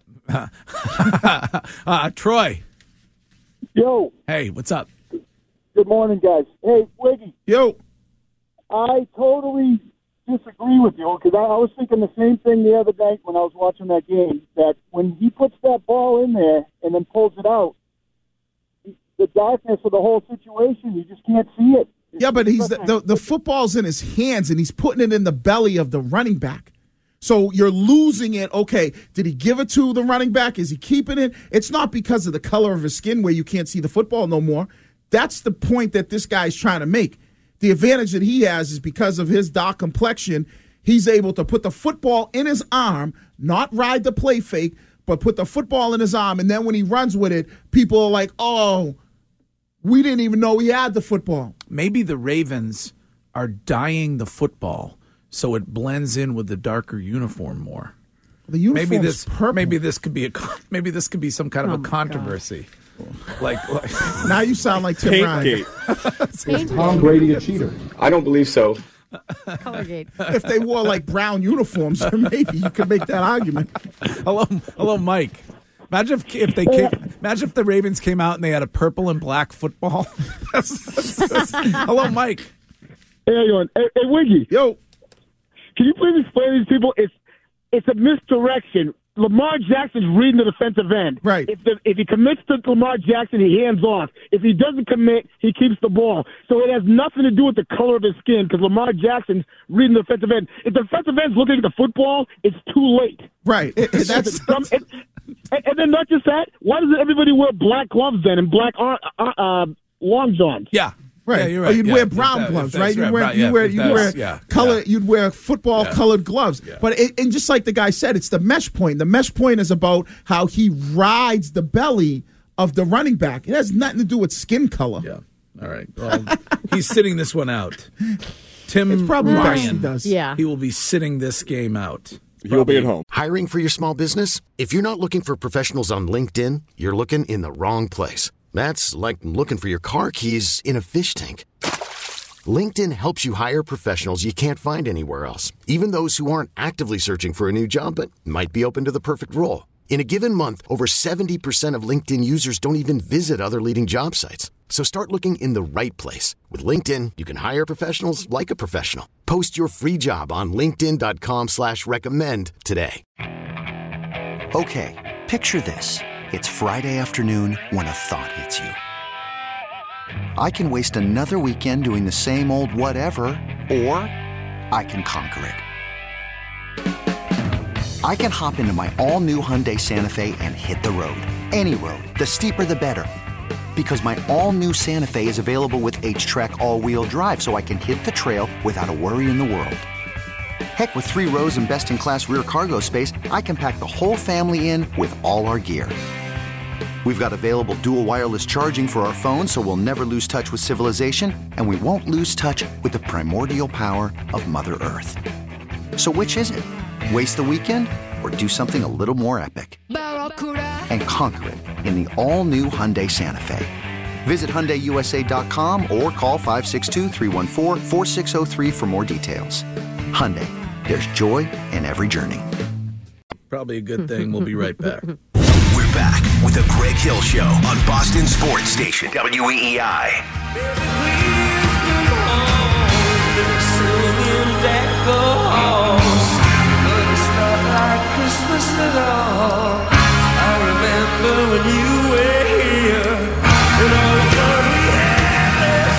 [SPEAKER 4] Troy.
[SPEAKER 17] Yo.
[SPEAKER 4] Hey, what's up?
[SPEAKER 17] Good morning, guys. Hey, Wiggy.
[SPEAKER 5] Yo.
[SPEAKER 17] I totally disagree with you because I was thinking the same thing the other night when I was watching that game, that when he puts that ball in there and then pulls it out, the darkness of the whole situation, you just can't see it.
[SPEAKER 5] But he's the football's in his hands, and he's putting it in the belly of the running back. So you're losing it. Okay, did he give it to the running back? Is he keeping it? It's not because of the color of his skin where you can't see the football no more. That's the point that this guy's trying to make. The advantage that he has is because of his dark complexion, he's able to put the football in his arm, not ride the play fake, but put the football in his arm, and then when he runs with it, people are like, oh, we didn't even know he had the football.
[SPEAKER 4] Maybe the Ravens are dyeing the football so it blends in with the darker uniform more.
[SPEAKER 5] The uniform's purple.
[SPEAKER 4] Maybe this could be some kind of a controversy. Like
[SPEAKER 5] now you sound like Tim Ryan.
[SPEAKER 18] Is Tom Brady a cheater? I don't believe so.
[SPEAKER 7] Colorgate.
[SPEAKER 5] If they wore like brown uniforms, maybe you could make that argument.
[SPEAKER 4] Hello, Mike. Imagine if the Ravens came out and they had a purple and black football. Hello, Mike.
[SPEAKER 17] Hey, how you doing? Hey, Wiggy.
[SPEAKER 5] Yo.
[SPEAKER 17] Can you please explain to these people? It's a misdirection. Lamar Jackson's reading the defensive end.
[SPEAKER 5] Right.
[SPEAKER 17] If he commits to Lamar Jackson, he hands off. If he doesn't commit, he keeps the ball. So it has nothing to do with the color of his skin because Lamar Jackson's reading the defensive end. If the defensive end's looking at the football, it's too late.
[SPEAKER 5] Right.
[SPEAKER 17] And then not just that, why doesn't everybody wear black gloves then and black long johns?
[SPEAKER 4] Yeah.
[SPEAKER 5] Right.
[SPEAKER 4] Yeah, you're right.
[SPEAKER 5] Or you'd wear brown gloves, right? You'd wear football colored gloves.
[SPEAKER 4] Yeah.
[SPEAKER 5] But and just like the guy said, it's the mesh point. The mesh point is about how he rides the belly of the running back. It has nothing to do with skin color.
[SPEAKER 4] Yeah. All right. Well, he's sitting this one out. Tim
[SPEAKER 5] It's probably best he
[SPEAKER 4] Ryan
[SPEAKER 5] does.
[SPEAKER 7] Yeah.
[SPEAKER 4] He will be sitting this game out.
[SPEAKER 9] He'll be at home.
[SPEAKER 19] Hiring for your small business? If you're not looking for professionals on LinkedIn, you're looking in the wrong place. That's like looking for your car keys in a fish tank. LinkedIn helps you hire professionals you can't find anywhere else, even those who aren't actively searching for a new job but might be open to the perfect role. In a given month, over 70% of LinkedIn users don't even visit other leading job sites. So start looking in the right place. With LinkedIn, you can hire professionals like a professional. Post your free job on linkedin.com/recommend today.
[SPEAKER 16] Okay, picture this. It's Friday afternoon when a thought hits you. I can waste another weekend doing the same old whatever, or I can conquer it. I can hop into my all-new Hyundai Santa Fe and hit the road. Any road. The steeper, the better. Because my all-new Santa Fe is available with H-Track all-wheel drive, so I can hit the trail without a worry in the world. Heck, with 3 rows and best-in-class rear cargo space, I can pack the whole family in with all our gear. We've got available dual wireless charging for our phones, so we'll never lose touch with civilization, and we won't lose touch with the primordial power of Mother Earth. So which is it? Waste the weekend or do something a little more epic? And conquer it in the all-new Hyundai Santa Fe. Visit HyundaiUSA.com or call 562-314-4603 for more details. Hyundai, there's joy in every journey.
[SPEAKER 4] Probably a good thing. We'll be right back.
[SPEAKER 11] We're back with the Greg Hill Show on Boston Sports Station, WEEI.
[SPEAKER 3] Christmas at all. I remember when you were here and all the fun we had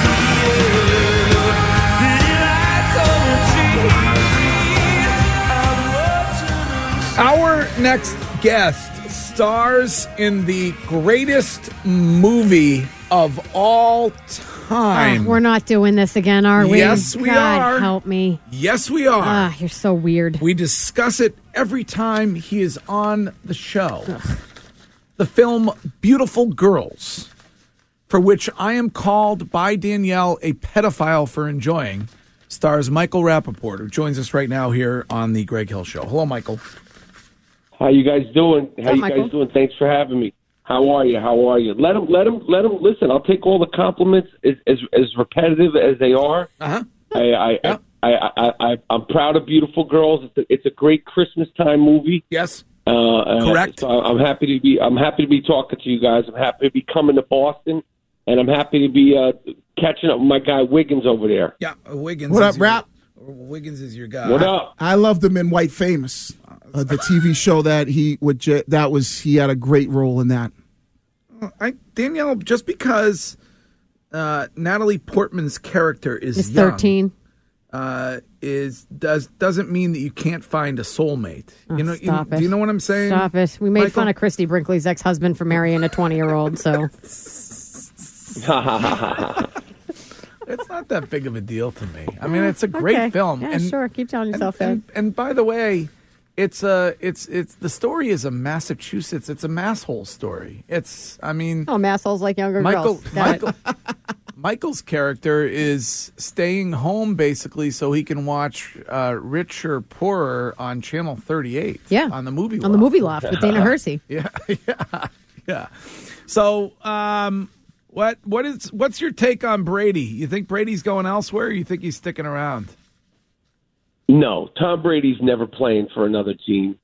[SPEAKER 4] Our
[SPEAKER 3] last year. The lights on the tree.
[SPEAKER 4] next guest stars in the greatest movie of all time.
[SPEAKER 7] We're not doing this again, are we?
[SPEAKER 4] Yes, we
[SPEAKER 7] God,
[SPEAKER 4] are.
[SPEAKER 7] help me.
[SPEAKER 4] Yes, we are.
[SPEAKER 7] You're so weird.
[SPEAKER 4] We discuss it every time he is on the show. The film Beautiful Girls, for which I am called by Danielle a pedophile for enjoying, stars Michael Rappaport, who joins us right now here on the Greg Hill Show. Hello, Michael.
[SPEAKER 12] How you guys doing? How you
[SPEAKER 7] Michael?
[SPEAKER 12] guys doing? Thanks for having me. How are you? Let them listen. I'll take all the compliments as repetitive as they are.
[SPEAKER 4] Uh-huh.
[SPEAKER 12] I'm proud of Beautiful Girls. It's a great Christmas time movie.
[SPEAKER 4] Yes.
[SPEAKER 12] Correct. So I'm happy to be talking to you guys. I'm happy to be coming to Boston, and I'm happy to be catching up with my guy Wiggins over there.
[SPEAKER 4] Yeah, Wiggins.
[SPEAKER 5] What up, Rap?
[SPEAKER 4] Wiggins is your guy.
[SPEAKER 12] What up?
[SPEAKER 5] I loved him in White Famous, the TV show that he had a great role in that.
[SPEAKER 4] Danielle, just because Natalie Portman's character is
[SPEAKER 7] It's
[SPEAKER 4] young,
[SPEAKER 7] 13.
[SPEAKER 4] doesn't mean that you can't find a soulmate.
[SPEAKER 7] Stop it.
[SPEAKER 4] Do you know what I'm saying?
[SPEAKER 7] Stop it. We made
[SPEAKER 4] Michael?
[SPEAKER 7] fun of Christy Brinkley's ex-husband for marrying a 20-year-old, so.
[SPEAKER 4] It's not that big of a deal to me. I mean, it's a great
[SPEAKER 7] Okay.
[SPEAKER 4] film.
[SPEAKER 7] Yeah, sure. Keep telling yourself that.
[SPEAKER 4] And by the way, it's the story is a Massachusetts. It's a masshole story. Oh,
[SPEAKER 7] massholes like younger girls. Got it.
[SPEAKER 4] Michael's character is staying home basically so he can watch Rich or Poorer on Channel 38.
[SPEAKER 7] Yeah.
[SPEAKER 4] On the movie loft.
[SPEAKER 7] On the movie loft with Dana Hersey.
[SPEAKER 4] Yeah. So, what's your take on Brady? You think Brady's going elsewhere, or you think he's sticking around?
[SPEAKER 12] No, Tom Brady's never playing for another team.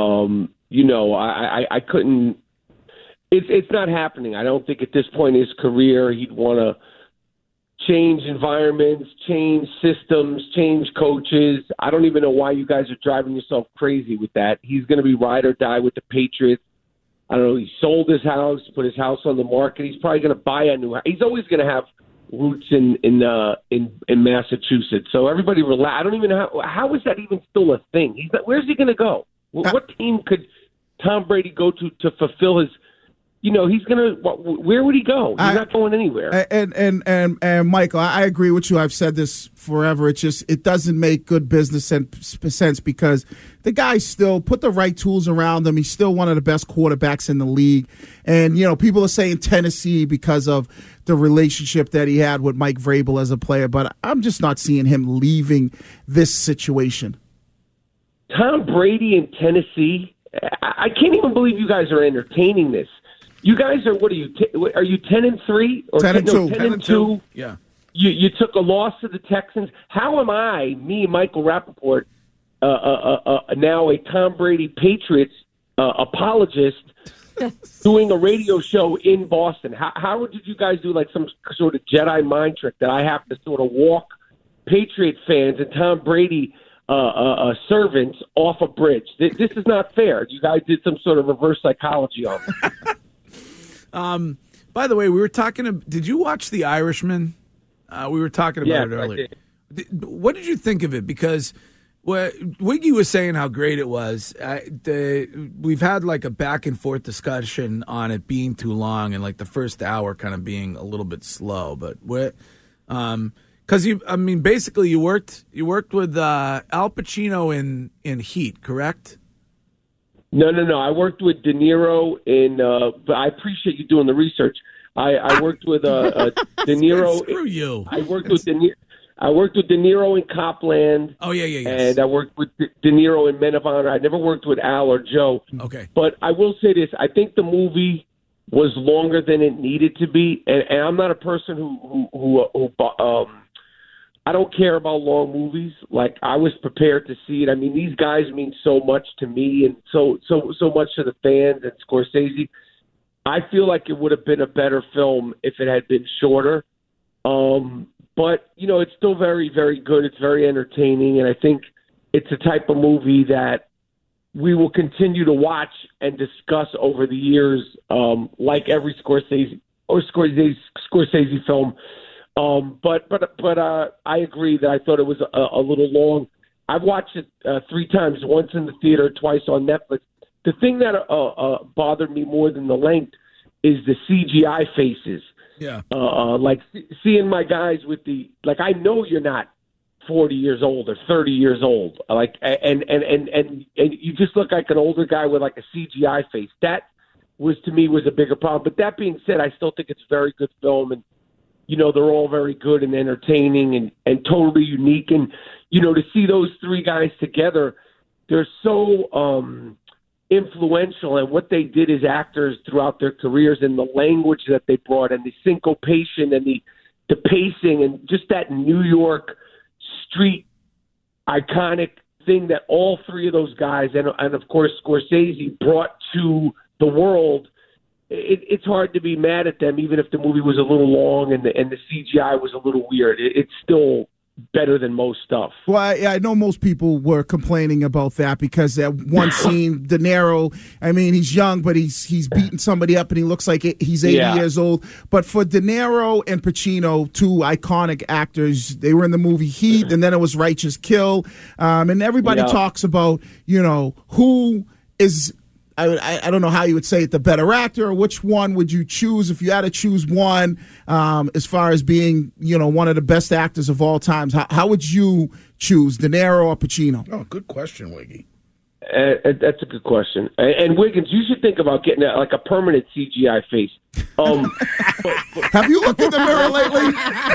[SPEAKER 12] I couldn't. It's not happening. I don't think at this point in his career he'd want to change environments, change systems, change coaches. I don't even know why you guys are driving yourself crazy with that. He's going to be ride or die with the Patriots. I don't know. He sold his house, put his house on the market. He's probably going to buy a new house. He's always going to have roots in Massachusetts. So everybody relax. I don't even know how is that even still a thing. Where's he going to go? What team could Tom Brady go to fulfill his? He's going to. Where would he go? He's not going anywhere.
[SPEAKER 5] And Michael, I agree with you. I've said this forever. It doesn't make good business sense because the guy still put the right tools around him. He's still one of the best quarterbacks in the league. And people are saying Tennessee because of the relationship that he had with Mike Vrabel as a player. But I'm just not seeing him leaving this situation.
[SPEAKER 12] Tom Brady in Tennessee. I can't even believe you guys are entertaining this. You guys are, what are you? Are you 10-3 or
[SPEAKER 5] 10-2?
[SPEAKER 12] 10-2.
[SPEAKER 4] Yeah.
[SPEAKER 12] You took a loss to the Texans. How am I, me, Michael Rappaport, now a Tom Brady Patriots
[SPEAKER 20] apologist doing a radio show in Boston. How did you guys do like some sort of Jedi mind trick that I have to sort of walk Patriot fans and Tom Brady servants off a bridge? This is not fair. You guys did some sort of reverse psychology on me.
[SPEAKER 4] By the way, we were talking. Did you watch The Irishman? We were talking about it earlier. What did you think of it? Because Wiggy was saying how great it was. We've had like a back and forth discussion on it being too long and like the first hour kind of being a little bit slow. But because basically you worked with Al Pacino in Heat, correct?
[SPEAKER 20] No. I worked with De Niro but I appreciate you doing the research. I worked with De Niro.
[SPEAKER 4] Screw you.
[SPEAKER 20] I worked with De Niro in Copland.
[SPEAKER 4] Oh, yeah.
[SPEAKER 20] And I worked with De Niro in Men of Honor. I never worked with Al or Joe.
[SPEAKER 4] Okay.
[SPEAKER 20] But I will say this. I think the movie was longer than it needed to be. And I'm not a person who I don't care about long movies. Like, I was prepared to see it. I mean, these guys mean so much to me and so much to the fans and Scorsese. I feel like it would have been a better film if it had been shorter. But, it's still very, very good. It's very entertaining. And I think it's a type of movie that we will continue to watch and discuss over the years, like every Scorsese film. But I agree that I thought it was a little long. I've watched it 3 times, once in the theater, twice on Netflix. The thing that bothered me more than the length is the CGI faces.
[SPEAKER 4] Yeah.
[SPEAKER 20] Like seeing my guys with I know you're not 40 years old or 30 years old. Like, and you just look like an older guy with like a CGI face. That to me was a bigger problem. But that being said, I still think it's a very good film, and they're all very good and entertaining and totally unique. And to see those 3 guys together, they're so influential, and what they did as actors throughout their careers, and the language that they brought, and the syncopation, and the pacing, and just that New York street iconic thing that all 3 of those guys, and of course Scorsese, brought to the world. It's hard to be mad at them, even if the movie was a little long and the CGI was a little weird. It's still better than most stuff.
[SPEAKER 5] Well, I know most people were complaining about that because that one scene, De Niro, he's young, but he's beating somebody up and he looks like he's 80 years old. But for De Niro and Pacino, 2 iconic actors, they were in the movie Heat, and then it was Righteous Kill. And everybody talks about, who is... I don't know how you would say it, the better actor, or which one would you choose if you had to choose one as far as being, one of the best actors of all times? How would you choose, De Niro or Pacino?
[SPEAKER 4] Oh, good question, Wiggy.
[SPEAKER 20] That's a good question. And Wiggins, you should think about getting a permanent CGI face.
[SPEAKER 5] Have you looked in the mirror lately?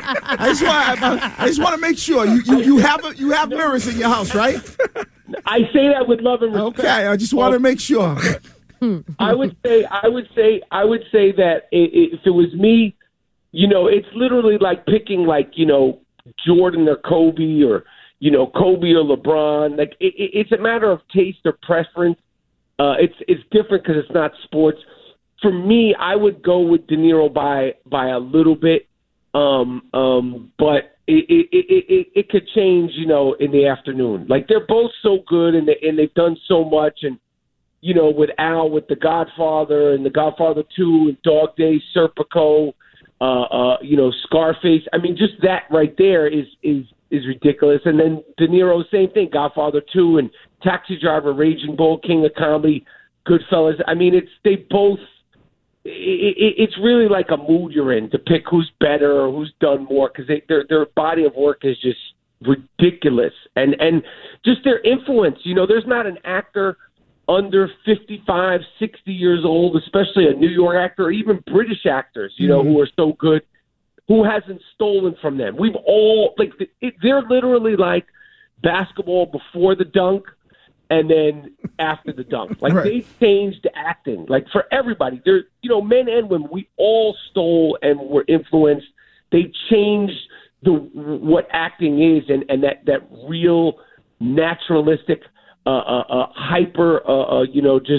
[SPEAKER 5] I just want to make sure you have mirrors in your house, right?
[SPEAKER 20] I say that with love and respect.
[SPEAKER 5] Okay, I just want to make sure.
[SPEAKER 20] I would say that if it was me, it's literally like picking Jordan or Kobe or Kobe or LeBron. Like it's a matter of taste or preference. It's different because it's not sports. For me, I would go with De Niro by a little bit, but it could change, in the afternoon. Like they're both so good and they've done so much, and with Al, with The Godfather and The Godfather 2 and Dog Days, Serpico, Scarface. Just that right there is ridiculous. And then De Niro, same thing, Godfather 2 and Taxi Driver, Raging Bull, King of Comedy, Goodfellas. They both. It's really like a mood you're in to pick who's better or who's done more, because their body of work is just ridiculous, and just their influence. There's not an actor under 55, 60 years old, especially a New York actor or even British actors, who are so good, who hasn't stolen from them. We've all they're literally like basketball before the dunk and then after the dunk. They changed acting, for everybody. They're, men and women, we all stole and were influenced. They changed what acting is, and that real naturalistic, hyper, just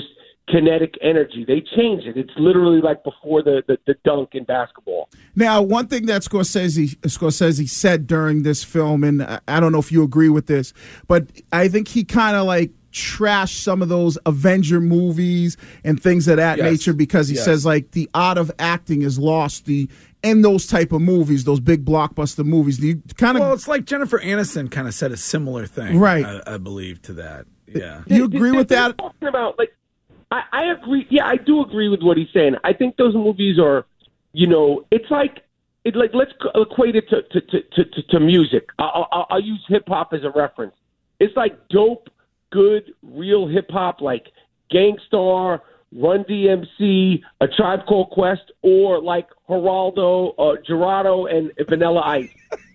[SPEAKER 20] kinetic energy. They change it. It's literally like before the dunk in basketball.
[SPEAKER 5] Now, one thing that Scorsese said during this film, and I don't know if you agree with this, but I think he kind of like trashed some of those Avenger movies and things of that nature because he says like the art of acting is lost in those type of movies, those big blockbuster movies. Do you kind of?
[SPEAKER 4] Well, it's like Jennifer Aniston kind of said a similar thing,
[SPEAKER 5] right?
[SPEAKER 4] I believe to that. Yeah,
[SPEAKER 5] do you agree with that?
[SPEAKER 20] Talking about like, I agree. Yeah, I do agree with what he's saying. I think those movies are, it's like let's equate it to music. I'll use hip hop as a reference. It's like dope, good, real hip hop, like Gangstar, Run DMC, A Tribe Called Quest, or like Geraldo, Gerardo, and Vanilla Ice.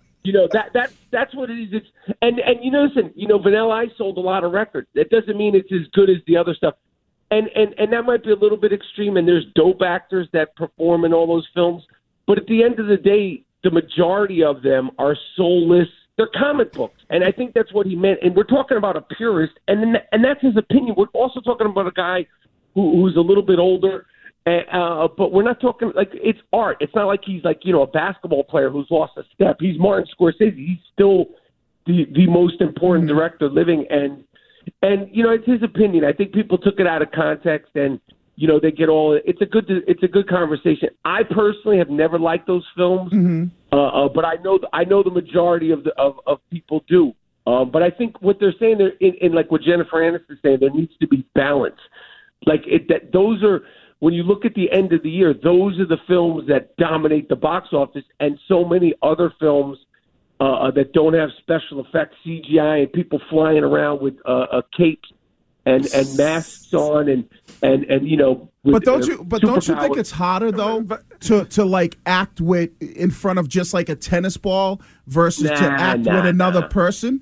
[SPEAKER 20] That's what it is. It's and listen, Vanilla Ice sold a lot of records. That doesn't mean it's as good as the other stuff. And that might be a little bit extreme, and there's dope actors that perform in all those films. But at the end of the day, the majority of them are soulless. They're comic books. And I think that's what he meant. And we're talking about a purist, and that's his opinion. We're also talking about a guy who's a little bit older, but we're not talking like it's art. It's not like he's like, a basketball player who's lost a step. He's Martin Scorsese. He's still the most important director living, and it's his opinion. I think people took it out of context, and they get all. It's a good conversation. I personally have never liked those films, but I know the majority of people do. But I think what they're saying there, in like what Jennifer Aniston is saying, there needs to be balance. Like those are, when you look at the end of the year, those are the films that dominate the box office, and so many other films that don't have special effects, CGI, and people flying around with capes and masks on, and
[SPEAKER 5] But don't you think it's harder though to like act with in front of just like a tennis ball versus to act with another person?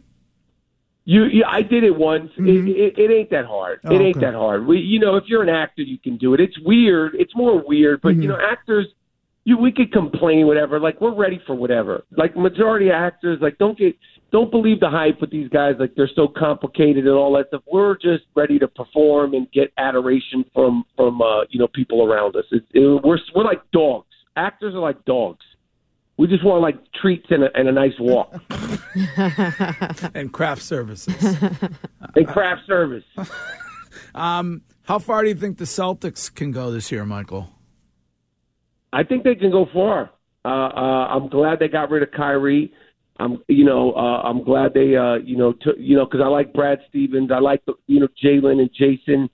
[SPEAKER 20] I did it once. It ain't that hard. It ain't that hard. If you're an actor, you can do it. It's weird. It's more weird, but actors, we could complain, whatever. Like, we're ready for whatever. Like, majority of actors, like, don't believe the hype with these guys. Like, they're so complicated and all that stuff. We're just ready to perform and get adoration from people around us. We're like dogs. Actors are like dogs. We just want like treats and a nice walk.
[SPEAKER 4] And craft services.
[SPEAKER 20] And craft service.
[SPEAKER 4] How far do you think the Celtics can go this year, Michael?
[SPEAKER 20] I think they can go far. I'm glad they got rid of Kyrie. I'm glad they, because I like Brad Stevens. I like, Jalen and Jason.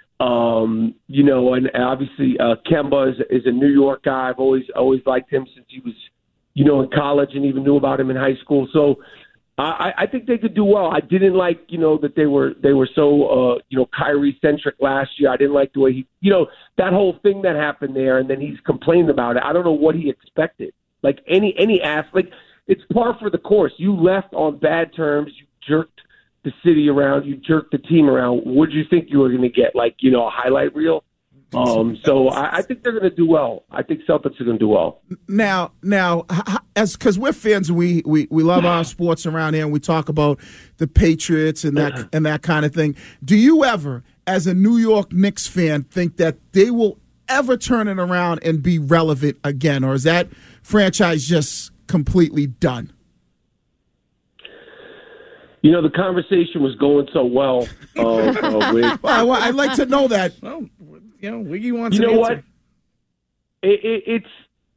[SPEAKER 20] And obviously Kemba is a New York guy. I've always liked him since he was, in college, and even knew about him in high school. So I think they could do well. I didn't like, that they were so, Kyrie centric last year. I didn't like the way he, that whole thing that happened there, and then he's complained about it. I don't know what he expected. Like any ass, like it's par for the course. You left on bad terms. You jerked the city around. You jerked the team around. What did you think you were going to get? Like, a highlight reel? So I think they're going to do well. I think Celtics are going to do well.
[SPEAKER 5] Now, because we're fans, we love our sports around here, and we talk about the Patriots and that kind of thing. Do you ever, as a New York Knicks fan, think that they will ever turn it around and be relevant again, or is that franchise just completely done?
[SPEAKER 20] The conversation was going so well.
[SPEAKER 5] I'd like to know that.
[SPEAKER 4] Well, Wiggy wants.
[SPEAKER 20] You know what? It's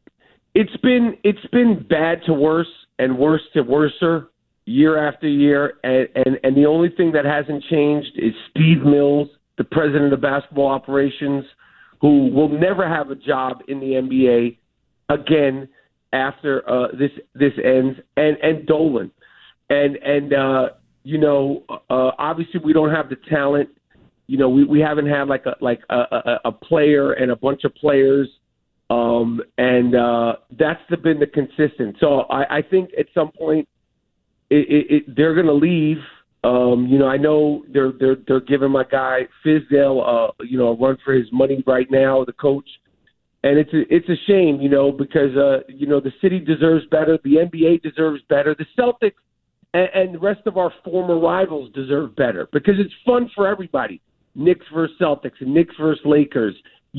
[SPEAKER 20] been bad to worse and worse to worser year after year, and the only thing that hasn't changed is Steve Mills, the president of basketball operations, who will never have a job in the NBA again after this ends, and Dolan, and obviously we don't have the talent. We haven't had like a player and a bunch of players, and that's been the consistent. So I think at some point they're going to leave. I know they're giving my guy Fizdale a run for his money right now, the coach, and it's a shame, because the city deserves better, the NBA deserves better, the Celtics and the rest of our former rivals deserve better, because it's fun for everybody. Knicks versus Celtics and Knicks versus Lakers.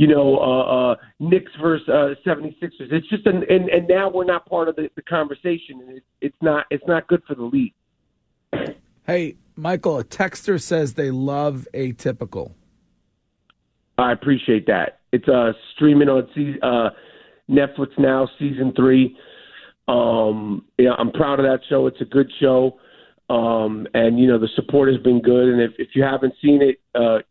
[SPEAKER 20] Knicks versus 76ers. It's just and now we're not part of the conversation, and it's not good for the league.
[SPEAKER 4] Hey, Michael, a texter says they love Atypical.
[SPEAKER 20] I appreciate that. It's streaming on Netflix now, season 3. I'm proud of that show. It's a good show. And the support has been good. And if you haven't seen it, I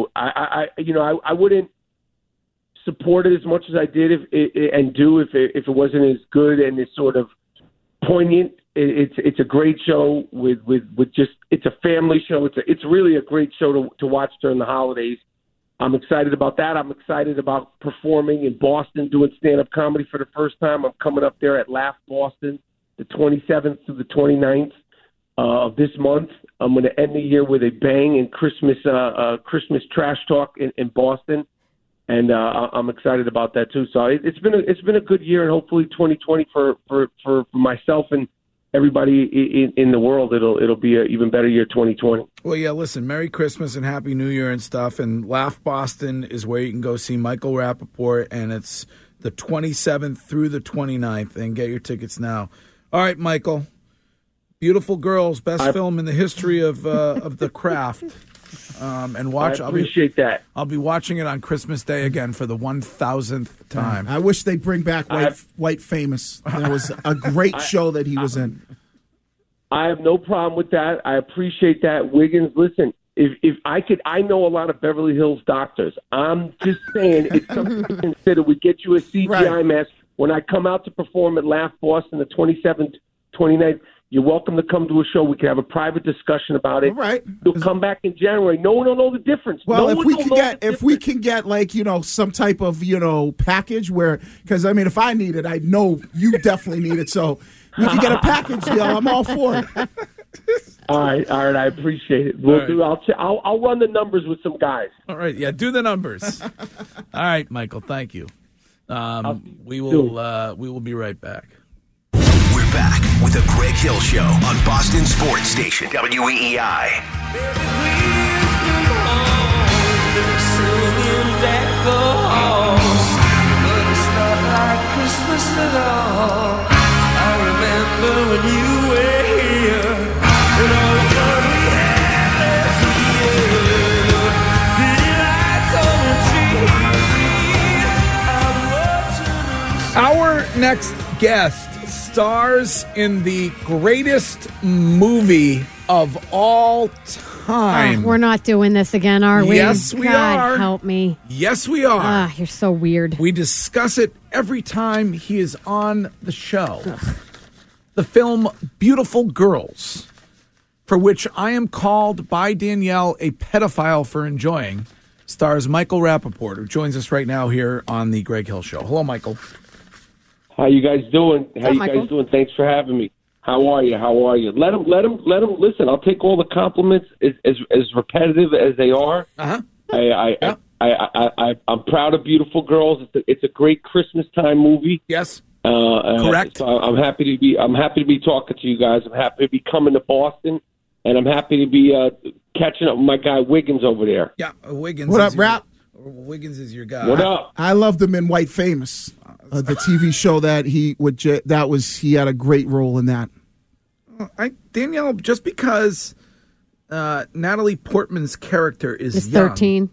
[SPEAKER 20] wouldn't support it as much as I did if it wasn't as good and as sort of poignant. It's a great show with just, it's a family show. It's really a great show to watch during the holidays. I'm excited about that. I'm excited about performing in Boston, doing stand-up comedy for the first time. I'm coming up there at Laugh Boston the 27th through the 29th of this month. I'm going to end the year with a bang in Christmas trash talk in Boston, and I'm excited about that too. So it's been a good year, and hopefully 2020 for myself and everybody in the world, it'll be an even better year, 2020.
[SPEAKER 4] Well, yeah, listen, Merry Christmas and Happy New Year and stuff. And Laugh Boston is where you can go see Michael Rappaport, and it's the 27th through the 29th. And get your tickets now. All right, Michael. Beautiful Girls, best film in the history of the craft. And watch.
[SPEAKER 20] I appreciate that.
[SPEAKER 4] I'll be watching it on Christmas Day again for the 1,000th time.
[SPEAKER 5] I wish they'd bring back White Famous. That was a great show that he was in.
[SPEAKER 20] I have no problem with that. I appreciate that. Wiggins, listen, if I could, I know a lot of Beverly Hills doctors. I'm just saying it's something to consider. We get you a CGI mask. When I come out to perform at Laugh Boston the 27th, 29th, you're welcome to come to a show. We can have a private discussion about it.
[SPEAKER 5] All right.
[SPEAKER 20] You'll come back in January. No one will know the difference.
[SPEAKER 5] Well, if we can get like, some type of, package where, because if I need it, I know you definitely need it. So we can get a package deal. I'm all for it.
[SPEAKER 20] All right. I appreciate it. I'll run the numbers with some guys.
[SPEAKER 4] All right. Yeah. Do the numbers. All right, Michael. Thank you. We will be right back.
[SPEAKER 11] We're back with the Greg Hill Show on Boston Sports Station WEEI.
[SPEAKER 4] Our next guest stars in the greatest movie of all time.
[SPEAKER 7] We're not doing this again, are we?
[SPEAKER 4] Yes, we
[SPEAKER 7] God,
[SPEAKER 4] are.
[SPEAKER 7] Help me.
[SPEAKER 4] Yes, we are.
[SPEAKER 7] You're so weird.
[SPEAKER 4] We discuss it every time he is on the show. The film Beautiful Girls, for which I am called by Danielle a pedophile for enjoying, stars Michael Rappaport, who joins us right now here on the Greg Hill Show. Hello, Michael.
[SPEAKER 20] How you guys doing? How you
[SPEAKER 7] Michael?
[SPEAKER 20] guys doing? Thanks for having me. How are you? Let them listen. I'll take all the compliments as repetitive as they are.
[SPEAKER 4] Uh-huh.
[SPEAKER 20] I'm proud of Beautiful Girls. It's a great Christmas time movie.
[SPEAKER 4] Yes.
[SPEAKER 20] Correct. So I'm happy to be talking to you guys. I'm happy to be coming to Boston, and I'm happy to be catching up with my guy Wiggins over there.
[SPEAKER 4] Yeah, Wiggins.
[SPEAKER 5] What up, Rap?
[SPEAKER 4] Wiggins is your guy.
[SPEAKER 20] What up?
[SPEAKER 5] I loved him in White Famous, the TV show that he had a great role in that.
[SPEAKER 4] Danielle, just because Natalie Portman's character is
[SPEAKER 7] young, 13,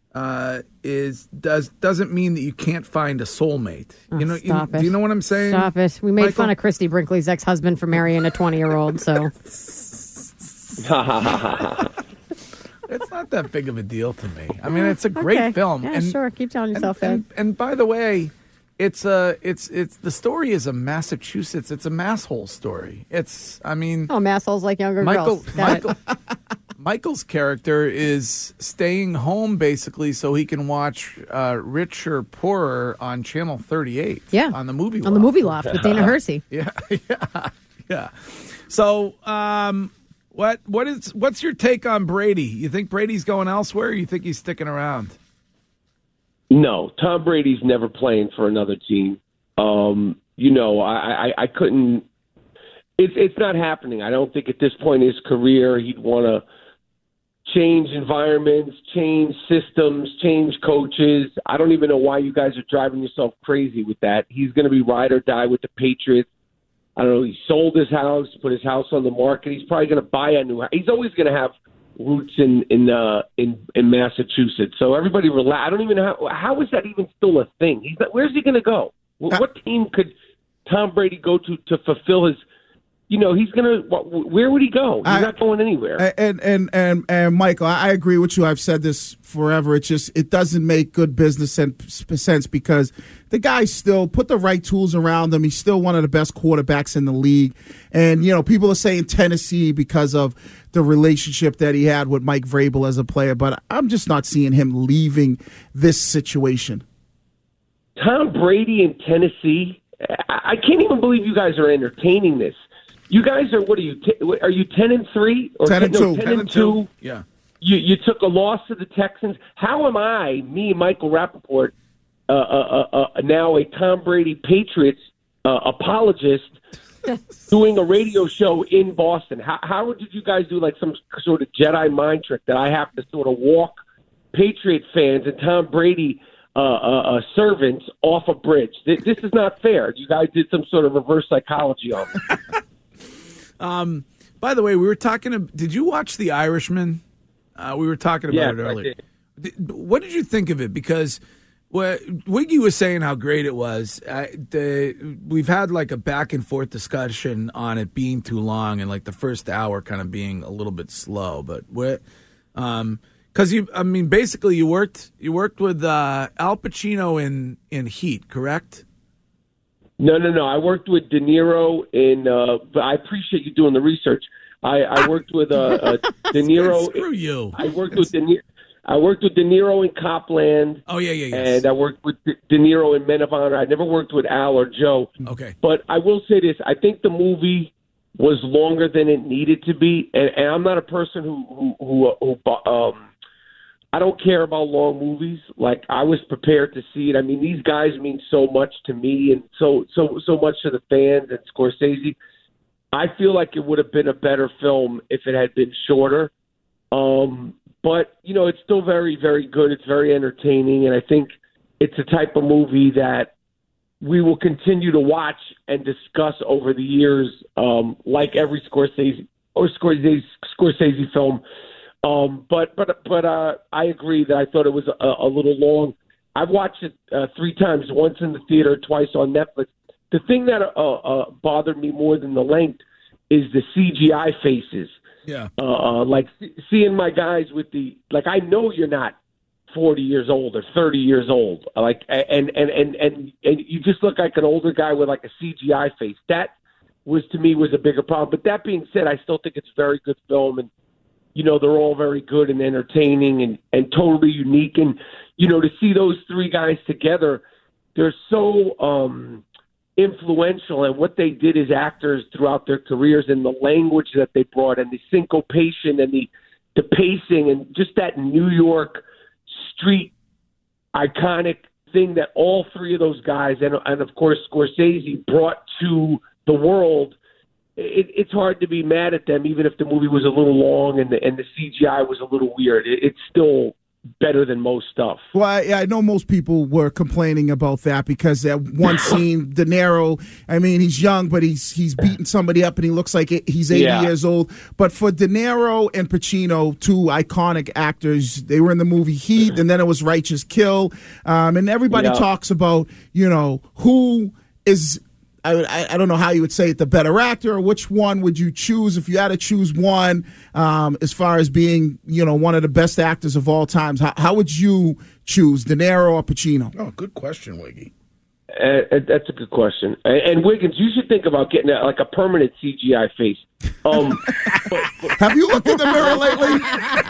[SPEAKER 4] doesn't mean that you can't find a soulmate.
[SPEAKER 7] Oh,
[SPEAKER 4] do
[SPEAKER 7] stop
[SPEAKER 4] you know what I'm saying?
[SPEAKER 7] Stop it. We made
[SPEAKER 4] Michael?
[SPEAKER 7] fun of Christy Brinkley's ex-husband for marrying a 20-year-old, so.
[SPEAKER 4] It's not that big of a deal to me. I mean, it's a great film.
[SPEAKER 7] Yeah, sure. Keep telling yourself that.
[SPEAKER 4] And by the way, it's the story is a Massachusetts. It's a masshole story.
[SPEAKER 7] Massholes like younger girls.
[SPEAKER 4] Michael's character is staying home basically so he can watch Rich or Poorer on Channel 38.
[SPEAKER 7] Yeah,
[SPEAKER 4] on the movie
[SPEAKER 7] on the movie loft with Dana Hersey.
[SPEAKER 4] Yeah. So, what's your take on Brady? You think Brady's going elsewhere, or you think he's sticking around?
[SPEAKER 20] No, Tom Brady's never playing for another team. I couldn't. It's not happening. I don't think at this point in his career he'd want to change environments, change systems, change coaches. I don't even know why you guys are driving yourself crazy with that. He's going to be ride or die with the Patriots. I don't know. He sold his house, put his house on the market. He's probably going to buy a new house. He's always going to have roots in Massachusetts. So everybody relax. I don't even know how is that even still a thing. He's not, where's he going to go? What team could Tom Brady go to fulfill his? He's gonna. Where would he go? He's not going anywhere.
[SPEAKER 5] And Michael, I agree with you. I've said this forever. It doesn't make good business sense because the guy still put the right tools around him. He's still one of the best quarterbacks in the league. And people are saying Tennessee because of the relationship that he had with Mike Vrabel as a player. But I'm just not seeing him leaving this situation.
[SPEAKER 20] Tom Brady in Tennessee. I can't even believe you guys are entertaining this. You guys are, what are you? Are you 10-3 or
[SPEAKER 5] 10-2?
[SPEAKER 20] 10-2.
[SPEAKER 4] Yeah.
[SPEAKER 20] You took a loss to the Texans. How am I, Michael Rappaport, now a Tom Brady Patriots apologist, doing a radio show in Boston? How did you guys do like some sort of Jedi mind trick that I have to sort of walk Patriot fans and Tom Brady servants off a bridge? This is not fair. You guys did some sort of reverse psychology on me.
[SPEAKER 4] By the way, we were talking. Did you watch The Irishman? We were talking about it earlier. What did you think of it? Because Wiggy was saying how great it was. We've had like a back and forth discussion on it being too long and like the first hour kind of being a little bit slow. But because basically you worked with Al Pacino in Heat, correct?
[SPEAKER 20] No. I worked with De Niro but I appreciate you doing the research. I worked with De Niro.
[SPEAKER 4] Screw you.
[SPEAKER 20] I worked with De Niro in Copland.
[SPEAKER 4] Oh yeah.
[SPEAKER 20] And I worked with De Niro in Men of Honor. I never worked with Al or Joe.
[SPEAKER 4] Okay.
[SPEAKER 20] But I will say this: I think the movie was longer than it needed to be, and I'm not a person who I don't care about long movies. Like, I was prepared to see it. I mean, these guys mean so much to me and so much to the fans and Scorsese. I feel like it would have been a better film if it had been shorter. But, it's still very, very good. It's very entertaining, and I think it's a type of movie that we will continue to watch and discuss over the years, like every Scorsese film. But I agree that I thought it was a little long. I've watched it 3 times, once in the theater, twice on Netflix. The thing that bothered me more than the length is the CGI faces.
[SPEAKER 4] Yeah.
[SPEAKER 20] Like seeing my guys with I know you're not 40 years old or 30 years old. And you just look like an older guy with like a CGI face. That to me was a bigger problem. But that being said, I still think it's a very good film, and they're all very good and entertaining and totally unique. And, to see those 3 guys together, they're so influential, and what they did as actors throughout their careers and the language that they brought and the syncopation and the pacing and just that New York street iconic thing that all 3 of those guys and of course Scorsese brought to the world. It's hard to be mad at them, even if the movie was a little long and the CGI was a little weird. It's still better than most stuff.
[SPEAKER 5] Well, I know most people were complaining about that because that one scene, De Niro, he's young, but he's beating somebody up and he looks like he's 80 years old. But for De Niro and Pacino, 2 iconic actors, they were in the movie Heat, and then it was Righteous Kill. And everybody talks about, who is... I don't know how you would say it, the better actor, or which one would you choose if you had to choose one as far as being, one of the best actors of all times? How would you choose, De Niro or Pacino?
[SPEAKER 4] Oh, good question, Wiggy.
[SPEAKER 20] That's a good question. And Wiggins, you should think about getting a permanent CGI face.
[SPEAKER 5] Have you looked in the mirror lately?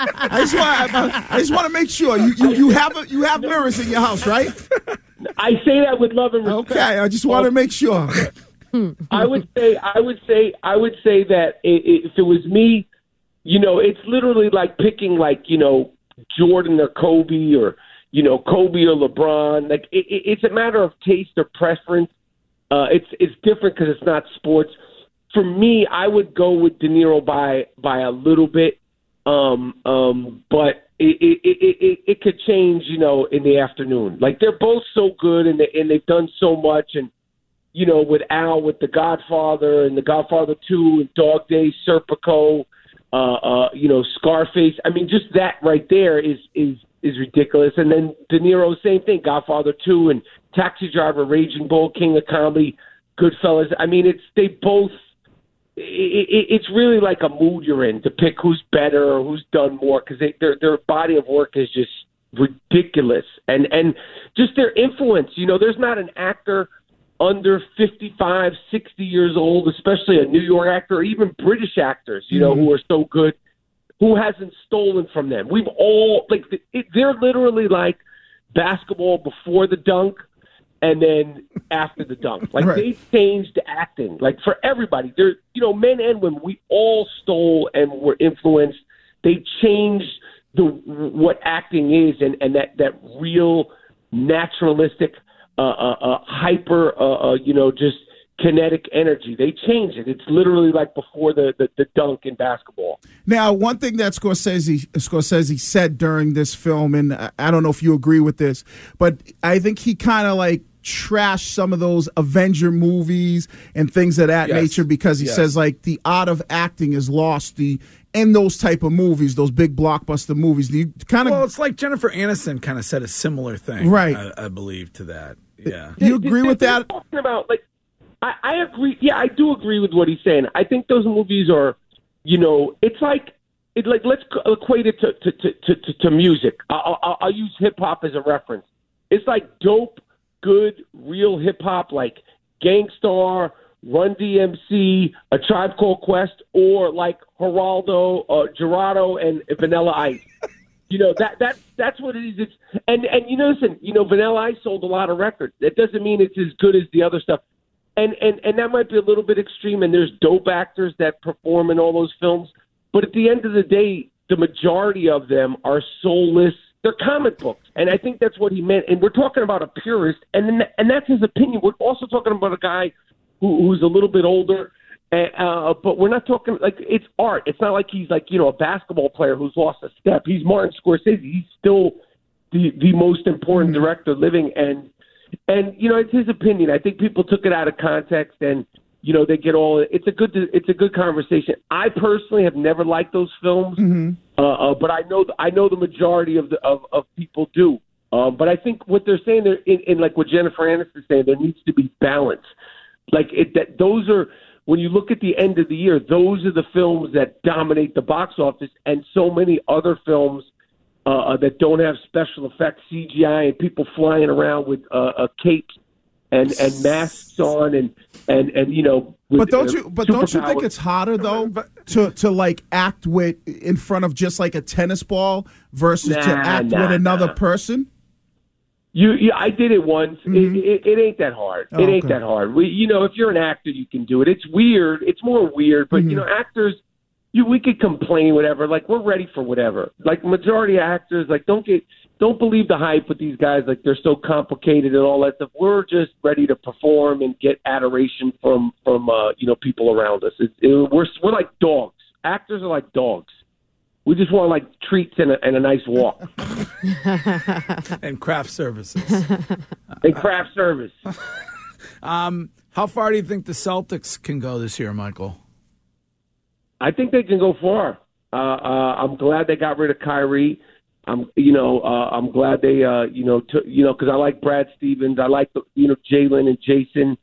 [SPEAKER 5] I just want to make sure you have mirrors in your house, right?
[SPEAKER 20] I say that with love and respect.
[SPEAKER 5] Okay, I just want to make sure.
[SPEAKER 20] I would say that if it was me, it's literally like picking Jordan or Kobe or Kobe or LeBron. Like it's a matter of taste or preference. It's different because it's not sports. For me, I would go with De Niro by a little bit. But it could change, in the afternoon. Like, they're both so good, and they've done so much. And, with Al, with The Godfather and The Godfather 2 and Dog Days, Serpico, Scarface. I mean, just that right there is ridiculous. And then De Niro, same thing, Godfather 2 and Taxi Driver, Raging Bull, King of Comedy, Goodfellas. I mean, it's really like a mood you're in to pick who's better or who's done more, because their body of work is just ridiculous. And just their influence. There's not an actor under 55, 60 years old, especially a New York actor, or even British actors, who are so good, who hasn't stolen from them. We've all, they're literally like basketball before the dunk and then after the dunk. Like, right. They've changed acting, like, for everybody. They're, men and women, we all stole and were influenced. They changed what acting is, and that real naturalistic, hyper, just kinetic energy. They changed it. It's literally like before the dunk in basketball.
[SPEAKER 5] Now, one thing that Scorsese said during this film, and I don't know if you agree with this, but I think he kind of like trashed some of those Avenger movies and things of that nature, because he says like the art of acting is lost in those type of movies, those big blockbuster movies. You
[SPEAKER 4] Well, it's like Jennifer Aniston kind of said a similar thing,
[SPEAKER 5] right?
[SPEAKER 4] I believe to that. Yeah,
[SPEAKER 5] you agree with that?
[SPEAKER 20] Talking about, like, I agree. Yeah, I do agree with what he's saying. I think those movies are, it's like let's equate it to music. I'll use hip hop as a reference. It's like dope, good, real hip hop, like Gangstar, Run DMC, A Tribe Called Quest, or like Geraldo, Gerardo, and Vanilla Ice. That's what it is. And listen, Vanilla Ice sold a lot of records. That doesn't mean it's as good as the other stuff. And that might be a little bit extreme, and there's dope actors that perform in all those films. But at the end of the day, the majority of them are soulless. They're comic books. And I think that's what he meant. And we're talking about a purist, and that's his opinion. We're also talking about a guy who's a little bit older, but we're not talking like it's art. It's not like he's like, a basketball player who's lost a step. He's Martin Scorsese. He's still the most important director living, and it's his opinion. I think people took it out of context, and they get all. It's a good conversation. I personally have never liked those films, but I know the majority of people do. But I think what they're saying, in like what Jennifer Aniston is saying, there needs to be balance. Like those are, when you look at the end of the year, those are the films that dominate the box office, and so many other films that don't have special effects, CGI, and people flying around with capes and masks on, and
[SPEAKER 5] But don't you think it's harder though to like act with in front of just like a tennis ball versus to act with another person?
[SPEAKER 20] I did it once. It ain't that hard. It ain't that hard. If you're an actor, you can do it. It's weird. It's more weird, but actors, we could complain, whatever. Like, we're ready for whatever. Like, majority of actors, like, don't believe the hype with these guys. Like, they're so complicated and all that stuff. We're just ready to perform and get adoration from people around us. We're like dogs. Actors are like dogs. We just want like treats and a nice walk.
[SPEAKER 4] And craft services.
[SPEAKER 20] And craft service.
[SPEAKER 4] How far do you think the Celtics can go this year, Michael?
[SPEAKER 20] I think they can go far. I'm glad they got rid of Kyrie. I'm glad they, because I like Brad Stevens. I like Jalen and Jason.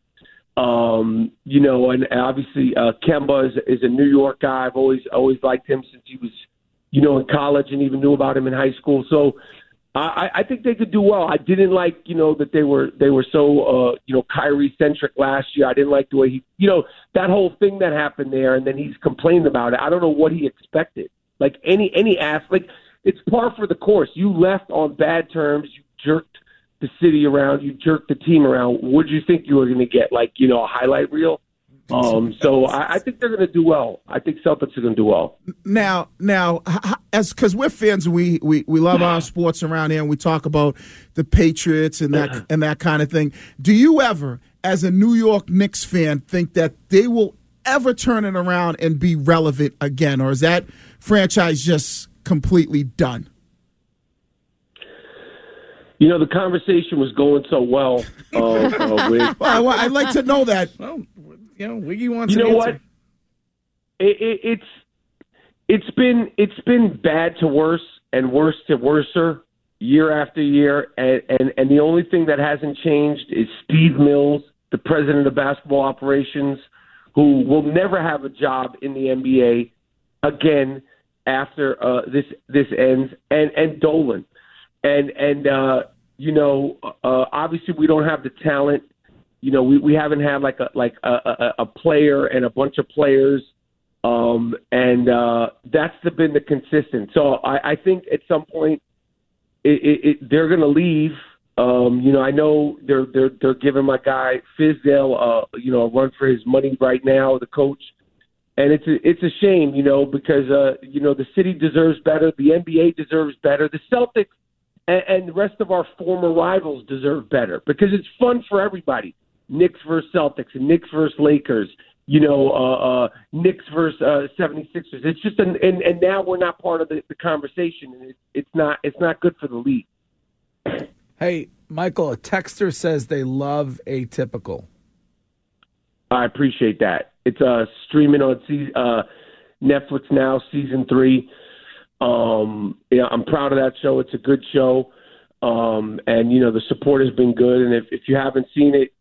[SPEAKER 20] And obviously Kemba is a New York guy. I've always liked him since he was, in college, and even knew about him in high school. So I think they could do well. I didn't like, that they were so, Kyrie centric last year. I didn't like the way he, that whole thing that happened there, and then he's complained about it. I don't know what he expected. Like any like it's par for the course. You left on bad terms. You jerked the city around. You jerked the team around. What did you think you were going to get? Like, a highlight reel? So I think they're going to do well. I think Celtics are going to do well.
[SPEAKER 5] Now, because we're fans, we love our sports around here, and we talk about the Patriots and that kind of thing. Do you ever, as a New York Knicks fan, think that they will ever turn it around and be relevant again? Or is that franchise just completely done?
[SPEAKER 20] You know, the conversation was going so well. Well,
[SPEAKER 5] I'd like to know that.
[SPEAKER 4] Well, you know, Wiggy wants.
[SPEAKER 20] You know what? It's been bad to worse and worse to worser year after year, and the only thing that hasn't changed is Steve Mills, the president of basketball operations, who will never have a job in the NBA again after this ends, and Dolan, and obviously we don't have the talent. You know, we haven't had like a player and a bunch of players. And that's been the consistent. So I think at some point they're going to leave. I know they're giving my guy Fizdale, a run for his money right now, the coach. And it's a shame, because the city deserves better, the NBA deserves better, the Celtics and the rest of our former rivals deserve better because it's fun for everybody. Knicks versus Celtics and Knicks versus Lakers. Knicks versus 76ers. It's just and now we're not part of the conversation, and it's not good for the league.
[SPEAKER 4] Hey, Michael, a texter says they love Atypical.
[SPEAKER 20] I appreciate that. It's streaming on Netflix now, season 3. I'm proud of that show. It's a good show. And the support has been good. And if you haven't seen it,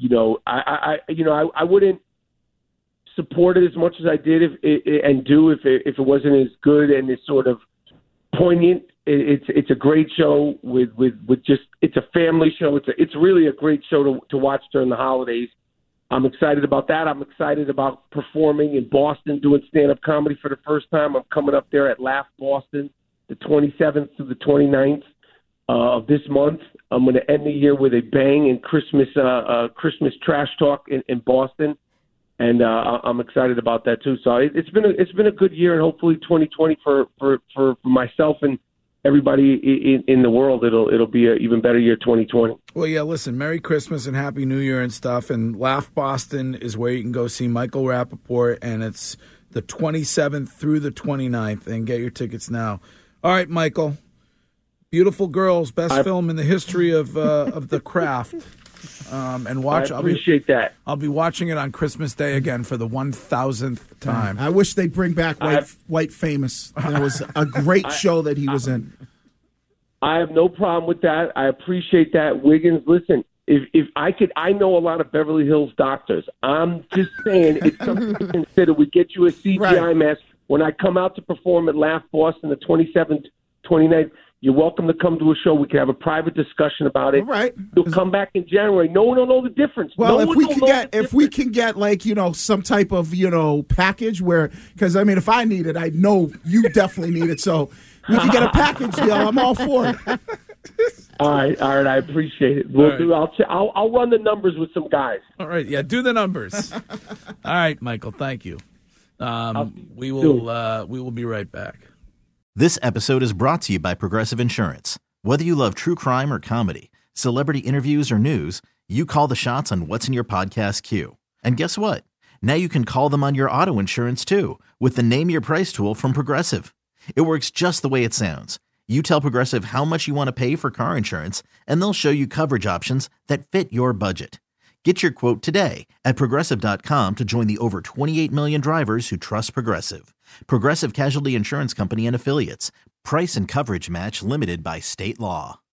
[SPEAKER 20] I wouldn't support it as much as I did if it wasn't as good and as sort of poignant. It's a great show with just, it's a family show. It's really a great show to watch during the holidays. I'm excited about that. I'm excited about performing in Boston, doing stand-up comedy for the first time. I'm coming up there at Laugh Boston the 27th through the 29th of this month. I'm going to end the year with a bang in Christmas trash talk in Boston. And I'm excited about that too. So it's been a good year, and hopefully 2020 for myself and everybody in the world, it'll be an even better year, 2020.
[SPEAKER 4] Well, yeah. Listen, Merry Christmas and Happy New Year and stuff. And Laugh Boston is where you can go see Michael Rappaport, and it's the 27th through the 29th. And get your tickets now. All right, Michael. Beautiful Girls, best film in the history of the craft. And watch.
[SPEAKER 20] I appreciate that.
[SPEAKER 4] I'll be watching it on Christmas Day again for the 1,000th time.
[SPEAKER 5] I wish they'd bring back White Famous. That was a great show that he was in.
[SPEAKER 20] I have no problem with that. I appreciate that. Wiggins, listen, if I could, I know a lot of Beverly Hills doctors. I'm just saying it's something to consider. We get you a CGI mask. When I come out to perform at Laugh Boston the 27th, 29th, you're welcome to come to a show. We can have a private discussion about it.
[SPEAKER 5] All right.
[SPEAKER 20] You'll come back in January. No one will know the difference.
[SPEAKER 5] Well, if we can get like, some type of, package where, because I mean, if I need it, I know you definitely need it. So we can get a package deal. I'm all for it.
[SPEAKER 20] All right. I appreciate it. We'll do. I'll run the numbers with some guys.
[SPEAKER 4] All right. Yeah. Do the numbers. All right, Michael. Thank you. We will be right back.
[SPEAKER 21] This episode is brought to you by Progressive Insurance. Whether you love true crime or comedy, celebrity interviews or news, you call the shots on what's in your podcast queue. And guess what? Now you can call them on your auto insurance too with the Name Your Price tool from Progressive. It works just the way it sounds. You tell Progressive how much you want to pay for car insurance, and they'll show you coverage options that fit your budget. Get your quote today at Progressive.com to join the over 28 million drivers who trust Progressive. Progressive Casualty Insurance Company and Affiliates. Price and coverage match limited by state law.